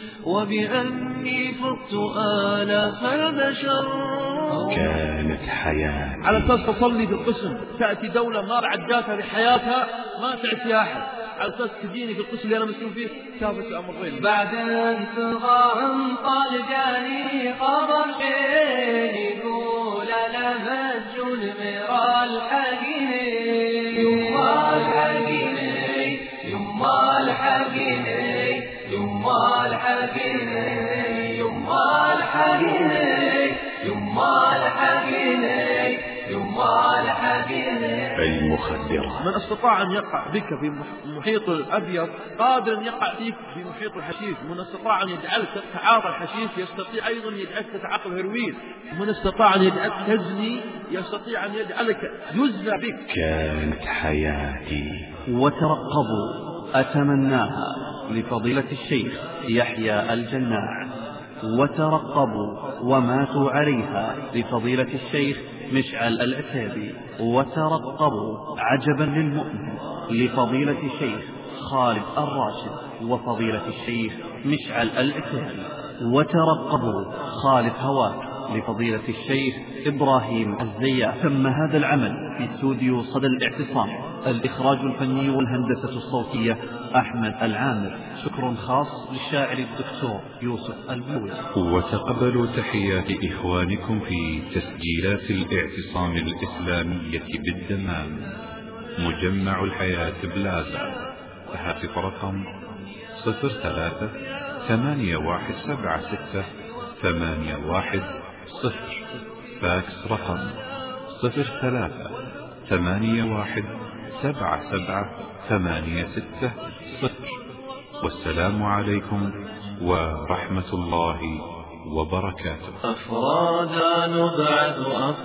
وبأني فقت آلاف البشر. كانت حياتي على أساس تصلي في القسم، تأتي دولة ما بعد جاتها بحياتها ما تأتي أحد، على أساس تجيني في القسم اللي أنا مسلم فيه كافة الأمرين. بعد انتظار قال جاني خبر خير يقول لمج المرى الحقيني يما الحقيني يما الحقيني يما الحقيني يما الحقيني يما الحقيني يما الحقيني. المخدرات. من استطاع أن يقع بك في محيط الأبيض قادر أن يقع فيك في محيط الحشيش. من استطاع أن يجعلك تتعاطى الحشيش يستطيع أيضا أن يجعلك تتعاطى الهيروين. من استطاع أن يجعلك تزني يستطيع أن يجعلك يزنى بك. كانت حياتي. وترقبوا أتمناها لفضيلة الشيخ يحيى الجناع. وترقبوا وماتوا عليها لفضيلة الشيخ مشعل العتيبي. وترقبوا عجبا للمؤمن لفضيلة الشيخ خالد الراشد وفضيلة الشيخ مشعل العتيبي. وترقبوا خالد هواك لفضيلة الشيخ إبراهيم الزيات. تم هذا العمل في استوديو صدى الاعتصام، الإخراج الفني والهندسة الصوتية أحمد العامر. شكر خاص للشاعر الدكتور يوسف البلوي. وتقبلوا تحيات إخوانكم في تسجيلات الاعتصام الإسلامية بالدمام، مجمع الحياة بلازا، هاتف رقم 03-8176-8110، فاكس رقم 03-8177-8660. والسلام عليكم ورحمة الله وبركاته. أفرادا نبعث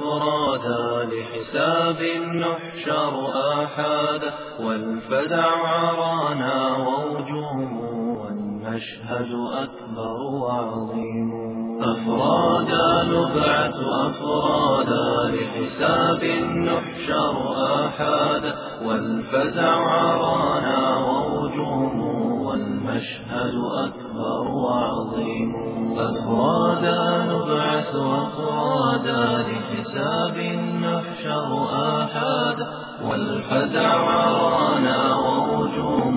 أفرادا لحساب نحشر آحادا والفزع عرانا ووجوه والمشهد أكبر وعظيم. أفرادا نبعث أفرادا لحساب نحشر آحادا والفزع عرانا ووجوه والمشهد أكبر وعظيم. أفرادا نبعث أفرادا لحساب نحشر آحادا والفزع عرانا ووجوه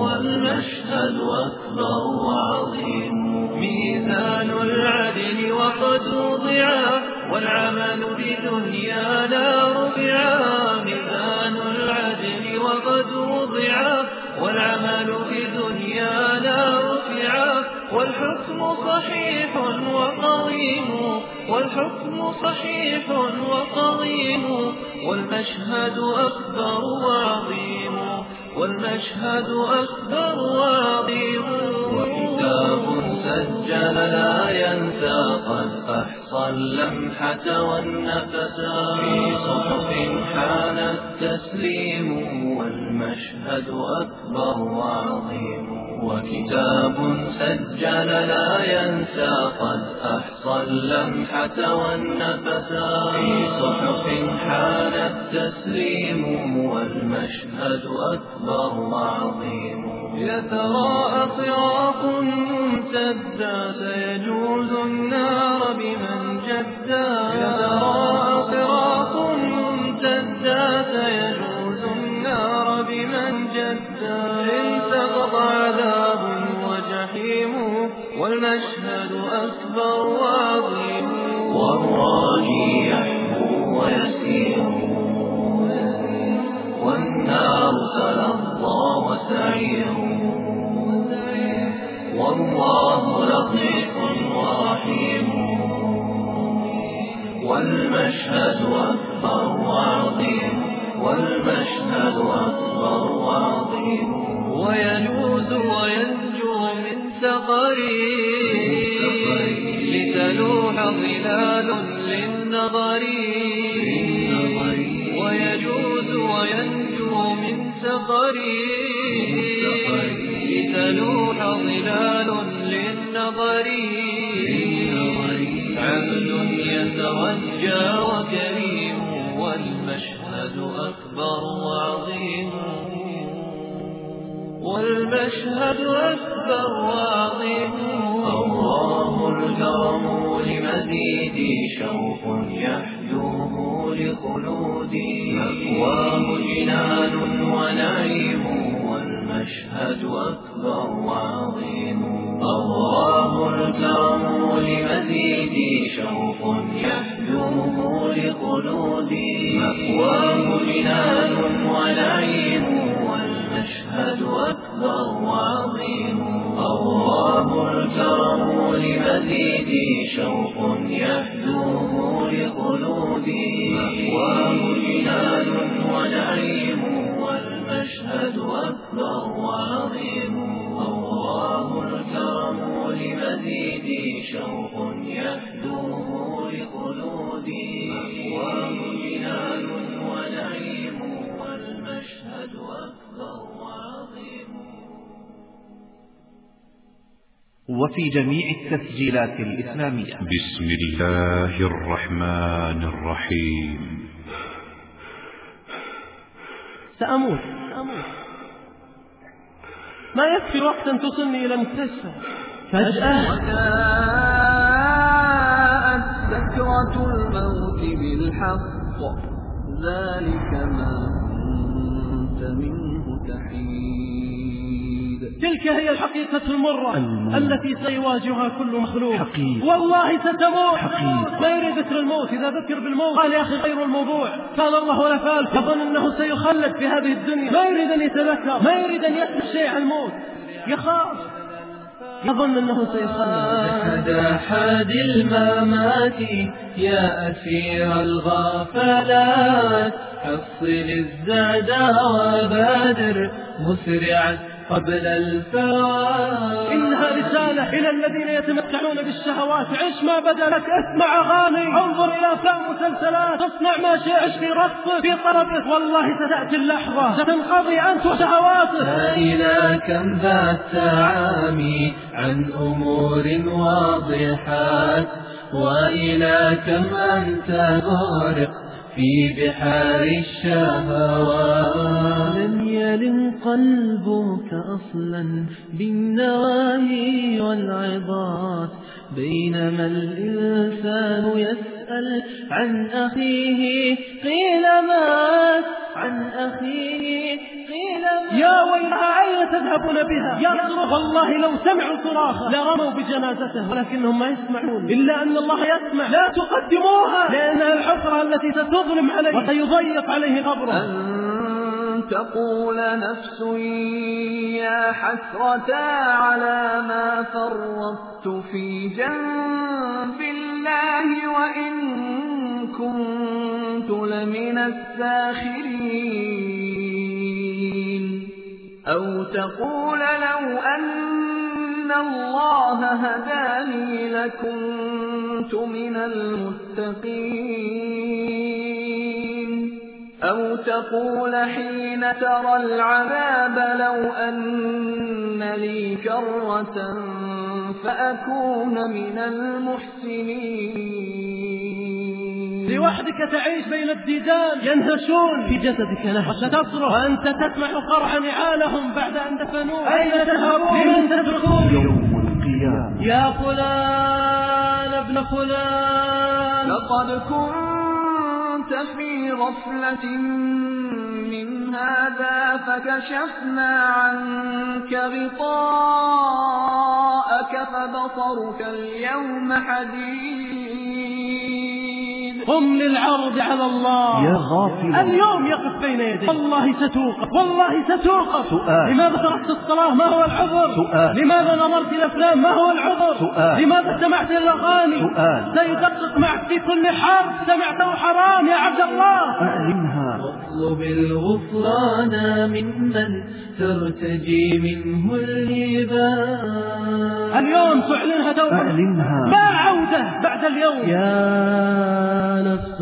والمشهد أكبر وعظيم. ميزان العدل وقد وضع والعمل بدنيانا رفعا. ميزان العدل وقد وضع والعمل بدنيانا رفعا. والحكم صحيح وقويم والحكم صحيح وقويم والمشهد أكبر وعظيم والمشهد أكبر وعظيم. وكتاب سجل لا ينسى قد أحصى اللمحة والنفسا. في صحف حان التسليم والمشهد أكبر وعظيم. وكتاب سجل لا ينسى قد أحصى اللمحة والنفسا. في صحف حان التسليم والمشهد أكبر وعظيم. يتراءى صراط ممتدا سيجوز النار بمن جدا. يتراءى صراط ممتدا سيجوز النار بمن جدا. إن سقط عذاب وجحيم والمشهد أكبر وعظيم. والراجي يحبو ويسير والنار تلظى وسعير والله سقر لتلوح ظلال للنظر ويجوز وينجو من سقر لتلوح ظلال للنظر عبد يترجى وكريم والمشهد أكبر وعظيم والمشهد أكبر وعظيم الله الكرم لمزيد شوق يحدوه لخلودي مأواه جنان ونعيم والمشهد أكبر وعظيم الله الكرم لمزيد شوق يحدوه لخلودي مأواه جنان ونعيم والمشهد أكبر وعظيم الله الكرم لمزيد شوق يحدوه لخلودي مأواه جنان ونعيم والمشهد أكبر وعظيم الله الكرم لمزيد شوق يحدوه لخلودي مأواه جنان ونعيم والمشهد أكبر وعظيم. وفي جميع التسجيلات الإسلامية. بسم الله الرحمن الرحيم. سأموت ما يكفي وقتا توصلني إلى المستشفى. فجأة وجاءت سكرة الموت بالحق ذلك ما كنت منه تحيد. تلك هي الحقيقة المرة التي سيواجهها كل مخلوق. والله ستموت. ما يريد ذكر الموت. إذا ذكر بالموت قال يا أخي غير الموضوع، كان الله ولا فال. يظن أنه سيخلد في هذه الدنيا، ما يريد أن يتذكر، ما يريد أن يسمع شيء عن الموت، يخاف، يظن أنه سيخلد. أحد الممات يا أسير الغفلات حصل الزعد وبادر مسرعا قبل الفوات. إنها رسالة إلى الذين يتمتعون بالشهوات. عش ما بدا لك، اسمع أغاني، انظر إلى أفلام ومسلسلات، تصنع ما شئت، عش في رقصك في طربك، والله ستأتي اللحظة ستنقضي أنت وشهواتك. إلى كم بات عامي عن أمور واضحات وإلى كم أنت غارق في بحار الشهوات. لم يلن قلبك أصلا بالنواهي والعظات بينما الإنسان يسأل عن أخيه قيل مات عن أخيه قيل مات. يا ويلها أين تذهبون بها؟ يصرخ، والله لو سمعوا صراخه لرموا بجنازته، ولكنهم ما يسمعون. إلا أن الله يسمع. لا تقدموها لأنها الحفرة التي ستظلم عليه وسيضيق عليه قبره. أن تقول نفس يا حسرة على ما فرطت في جنب الله وإن كنت لمن الساخرين. أو تقول لو أن الله هداني لكنت من المتقين. أو تقول حين ترى العذاب لو أن لي كرة فأكون من المحسنين. لوحدك تعيش بين الديدان ينهشون في جسدك نهش، وستصرخ وأنت تسمع قرع نعالهم بعد أن دفنوه. أين تذهبون؟ لمن تتركون؟ يوم القيامة. يا فلان ابن فلان، لقد كنت في غفلة من هذا فكشفنا عنك غطاءك فبصرك اليوم حديد. هم للعرض على الله يا غافل، اليوم يقف بين يديك. والله ستوقف، والله ستوقف. سؤال. لماذا تركت الصلاة؟ ما هو العذر؟ سؤال. لماذا نظرت الأفلام؟ ما هو العذر؟ سؤال. لماذا سمعت الأغاني؟ سؤال. سيدقق معك في كل حرف سمعته حرام يا عبد الله. أعلنها واطلب الغفران ممن ترتجي منه الهباء. اليوم تعلنها توبة، أعلنها، ما عودة بعد اليوم. يا نفس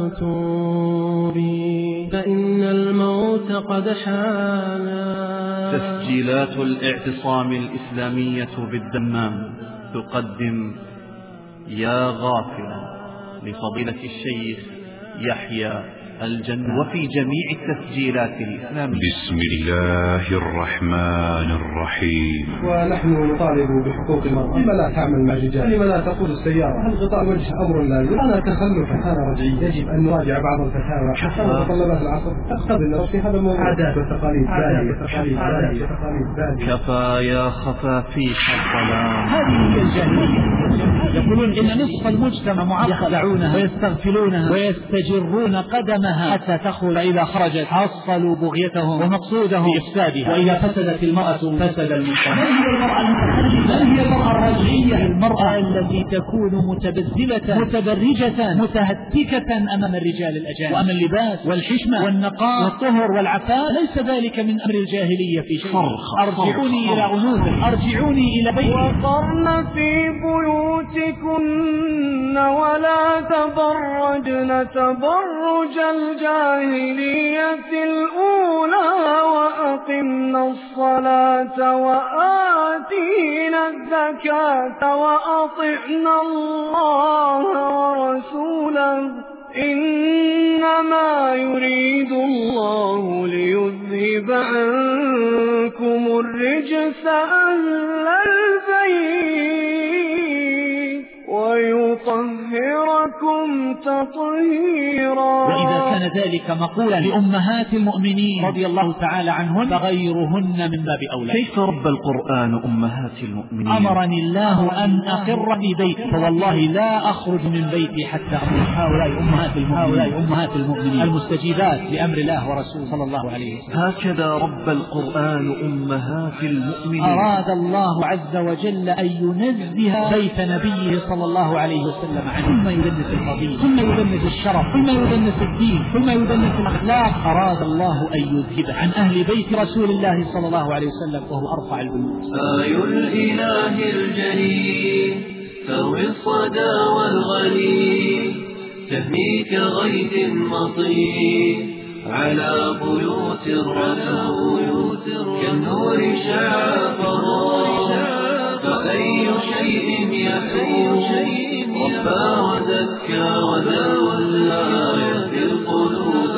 توبي فإن الموت قد حالا. تسجيلات الاعتصام الإسلامية بالدمام تقدم يا غافلا لفضيلة الشيخ يحيى الجنة، وفي جميع التسجيلات الإسلامية. بسم الله الرحمن الرحيم. ونحن نطالب بحقوق المرأة. لما لا تعمل مع الرجال؟ لما لا تقود السيارة؟ هل غطاء الوجه أمر لازم؟ أنا تخلف كان رجعي، يجب أن نراجع بعض الفتاوى حتى متطلبات العصر تقتضي النظر في هذا الموضوع. عادات وتقاليد بالية. كفى يا خفافيش الظلام. هذه هي الجاهلية. يقولون إن نصف المجتمع معقد، يخدعونها ويستغفلونها ويستجرون قدمها حتى تخرج. إذا خرجت حصلوا بغيتهم ومقصودهم بإفسادها، وإذا فسدت المرأة فسد المجتمع. ما هي المرأة المتخلفة؟ ما هي المرأة الرجعية؟ المرأة التي تكون متبذلة متبرجة متهتكة أمام الرجال الأجانب. وأما اللباس والحشمة والنقاء والطهر والعفاف ليس ذلك من أمر الجاهلية في شيء. أرجعوني إلى أنوثة، أرجعوني إلى بيتي. وقرن في بيوتكن ولا تبرجن تبرج الجاهلية الأولى وأقمنا الصلاة وآتينا الزكاة وأطعنا الله ورسوله إنما يريد الله ليذهب عنكم الرجس أهل البيت ويطهركم تطهيرا. وإذا كان ذلك مقولا لأمهات المؤمنين رضي الله تعالى عنهن فغيرهن من باب أولى. كيف رب القرآن أمهات المؤمنين؟ أمرني الله أن أقر في بيتي، فوالله لا أخرج من بيتي حتى أمر هؤلاء أمهات المؤمنين المستجيبات لأمر الله ورسوله صلى الله عليه وسلم. هكذا رب القرآن أمهات المؤمنين. أراد الله عز وجل أن ينزه بيت نبيه صلى الله عليه وسلم عنه، ثم يدنس الفضيل، ثم يدنس الشرف، ثم يدنس الدين، ثم يدنس الأخلاق. أراد الله أن يذهب عن أهل بيت رسول الله صلى الله عليه وسلم وهو أرفع البيوت. آي الإله الجليل تروي الصدى والغليل تهمي كغيث مطير على بيوت الرسول كالنور شاع فأي شيء يحوم ربى وزكى وداولى يهدي القلوب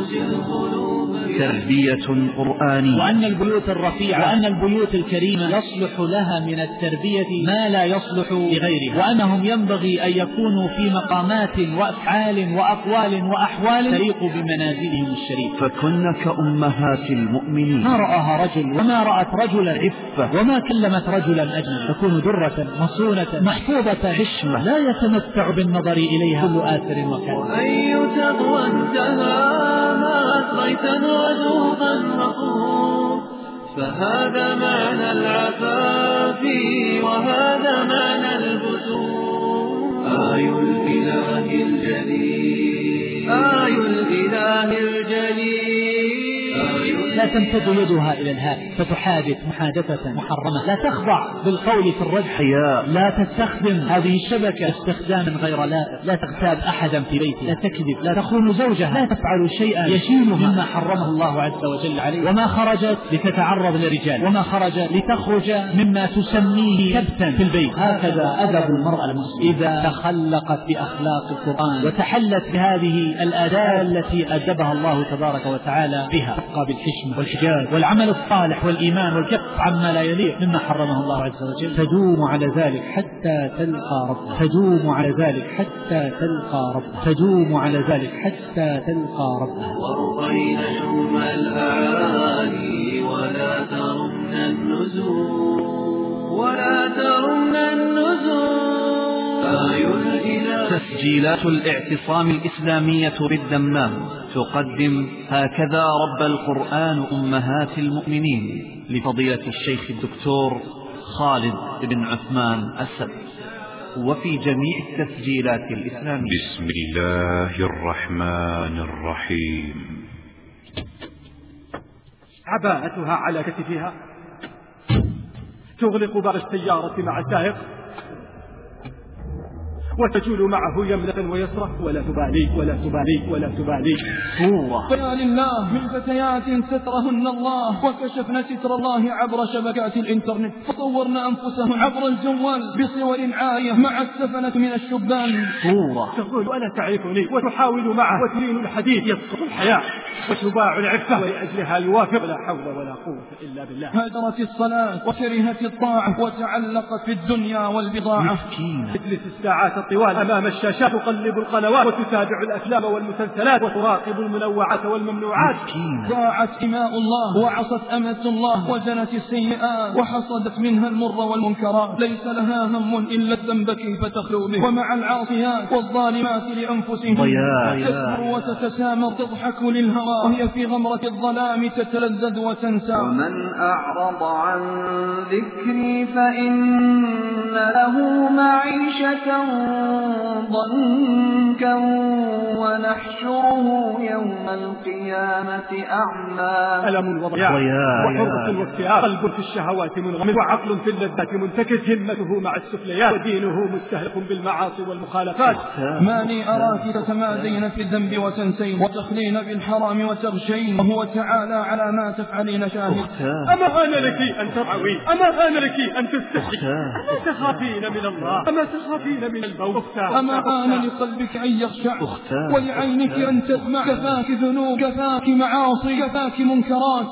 تربية قرآنية. وأن البيوت الرفيعة وأن البيوت الكريمة يصلح لها من التربية ما لا يصلح لغيرها، وأنهم ينبغي أن يكونوا في مقامات وأفعال وأقوال وأحوال تليق بمنازلهم الشريفة. فكن كأمهات المؤمنين. ما رآها رجل وما رأت رجلا عفة وما كلمت رجلا أجنبي، تكون درة مصونة محفوظة حشمة لا يتمتع بالنظر إليها كل آثر وكان. وأي تقوى انتهى ما أسريتا وذوبا مقوم فهذا معنى العفاف وهذا معنى البسوم. آي الإله الجليل آي الإله الجليل. لا تمتد يدها إلى الهاتف فتحادث محادثة محرمة، لا تخضع بالقول في الرد حياء، لا تستخدم هذه الشبكة استخداما غير لائق، لا تغتاب أحدا في بيته، لا تكذب، لا تخون زوجها، لا تفعل شيئا يشينها مما حرمه الله عز وجل عليه. وما خرجت لتتعرض للرجال، وما خرج لتخرج مما تسميه كبتا في البيت. هكذا أدب المرأة المسلمة إذا تخلقت بأخلاق القرآن وتحلت بهذه الآداب التي أدبها الله تبارك وتعالى بها، تبقى بالحشمة والحجاب والعمل الصالح والإيمان والكف عما لا يليق مما حرمه الله عز وجل. تدوم على ذلك حتى تلقى ربها، تدوم على ذلك حتى تلقى ربها، تدوم على ذلك حتى تلقى ربها. وارضين شم الأعالي ولا ترمن النزول ولا ترمن النزول. تسجيلات الاعتصام الإسلامية بالدمام تقدم هكذا رب القرآن أمهات المؤمنين لفضيلة الشيخ الدكتور خالد بن عثمان السبت، وفي جميع التسجيلات الإسلامية. بسم الله الرحمن الرحيم. عباءتها على كتفها، تغلق باب السيارة مع السائق وتجول معه يمنة ويسرى ولا تبالي ولا تبالي ولا تبالي. صورة يا لله من فتيات سترهن الله وكشفن ستر الله عبر شبكات الإنترنت، فصورن أنفسهم عبر الجوال بصور عاية مع السفنة من الشبان. صورة تقول أنا تعرفني وتحاول معه وترين الحديث، يسقط الحياة وتباع العفة ولأجلها يوافق، لا حول ولا قوة إلا بالله. هجرت الصلاة وكرهت الطاعة وتعلقت في الدنيا والبضاعة. مسكينة تجلس الساعات الطوال أمام الشاشات، تقلب القنوات وتتابع الأفلام والمسلسلات وتراقب المنوعات والممنوعات. ضاعت إماء الله وعصت أمة الله وجنت السيئات وحصدت منها المر والمنكرات، ليس لها هم إلا الذنب كيف تخلو به، ومع العاصيات والظالمات لأنفسهم تكبر وتتسامر تضحك للهوى وهي في غمرة الظلام تتلذذ وتنسى. ومن أعرض عن ذكري فإن له معيشة ضنكا ونحشره يوم القيامة أعمى. ألم وضياع وحرة واكتئاب، قلب في الشهوات منغمس وعقل في اللذات منتكس، همته مع السفليات ودينه مستهلك بالمعاصي والمخالفات. ما لي أراك تتمادين في الذنب وتنسين وتخلين بالحرام وتغشين، وهو تعالى على ما تفعلين شاهد. أما آن لك أن ترعوي، أما آن لك أن تستحي، أما تخافين من الله، أما تخافين من الموت. أما آن لقلبك أن يخشع ولعينك أن تسمع، كفاك ذنوب كفاك معاصي كفاك منكرات.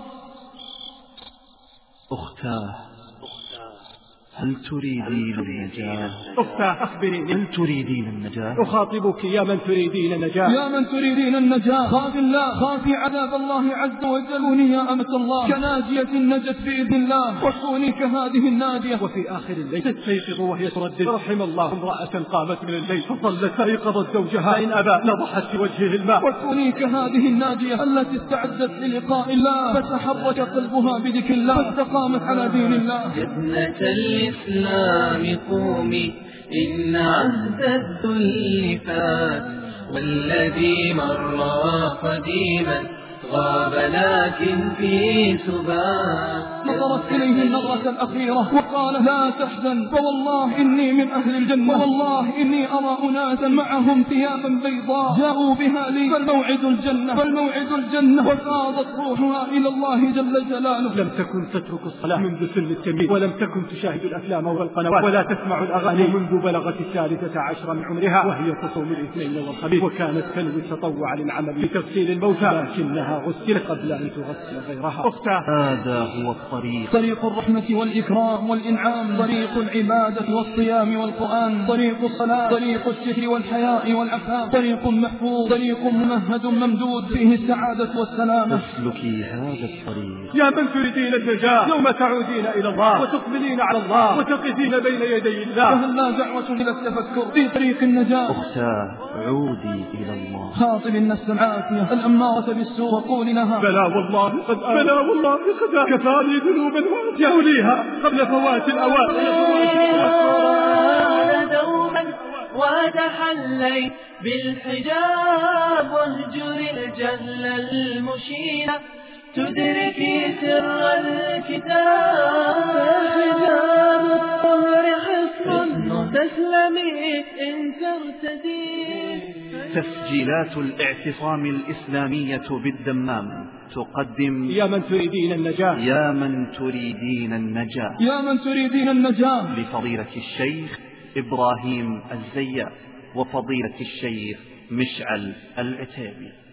أختاه هل تريدين النجاة؟ أختاه أخبريني، هل تريدين النجاة؟ أخاطبك يا من تريدين النجاة، يا من تريدين النجاة، خاف الله، خافي عذاب الله عز وجل. كوني يا أمة الله كناجية نجت بإذن الله، وكوني كهذه النادية. وفي آخر الليل تستيقظ وهي تردد رحم الله امرأة قامت من الليل فصلت فأيقظت زوجها إن أبى نضحت في وجهه الماء. وكوني كهذه النادية التي استعدت للقاء الله فتحرك قلبها بذكر الله فاستقامت على دين الله. الإسلام قومي إن عهد الذل فات، والذي مر قديما غاب لكن في سبات. نظرت إليه النظرة الأخيرة وقال لا تحزن فوالله إني من أهل الجنة، والله إني أرى أناسا معهم ثيابا بيضاء جاءوا بها لي، فالموعد الجنة فالموعد الجنة. وفاضت روحها إلى الله جل جلاله. لم تكن تترك الصلاة منذ سن التمييز، ولم تكن تشاهد الأفلام والقنوات ولا تسمع الأغاني منذ بلغت 13 من عمرها، وهي تصوم الاثنين والخميس، وكانت تنوي التطوع للعمل لتغسيل الموتى، لكنها غسلت قبل أن تغسل غيرها. أختاه هذا هو الطريق، طريق الرحمة والإكرام والإنعام، طريق العبادة والصيام والقرآن، طريق الصلاة، طريق الستر والحياء والعفاف، طريق محفوظ، طريق ممهد ممدود فيه السعادة والسلامة. تسلكي هذا الطريق يا من تريدين النجاة، يوم تعودين إلى الله وتقبلين على الله وتقفين بين يدي الله، فهل لا دعوة إلى التفكر في طريق النجاة؟ أختاه عودي إلى الله، خاطب النفس العافية الأمارة بالسوء وقول لها بلى والله قد بلى والله قد كفاني ذنوبا وأتيوليها قبل فوات الأوان. دوما وتحلي بالحجاب واهجر الجهل المشين، تدركي سر الكتاب. حجاب الطهر حصن تسلمي إن ترتدي. تسجيلات الاعتصام الإسلامية بالدمام تقدم يا من تريدين النجاة، يا من تريدين النجاة، يا من تريدين النجاة، لفضيلة الشيخ إبراهيم الزيات وفضيلة الشيخ مشعل العتيبي.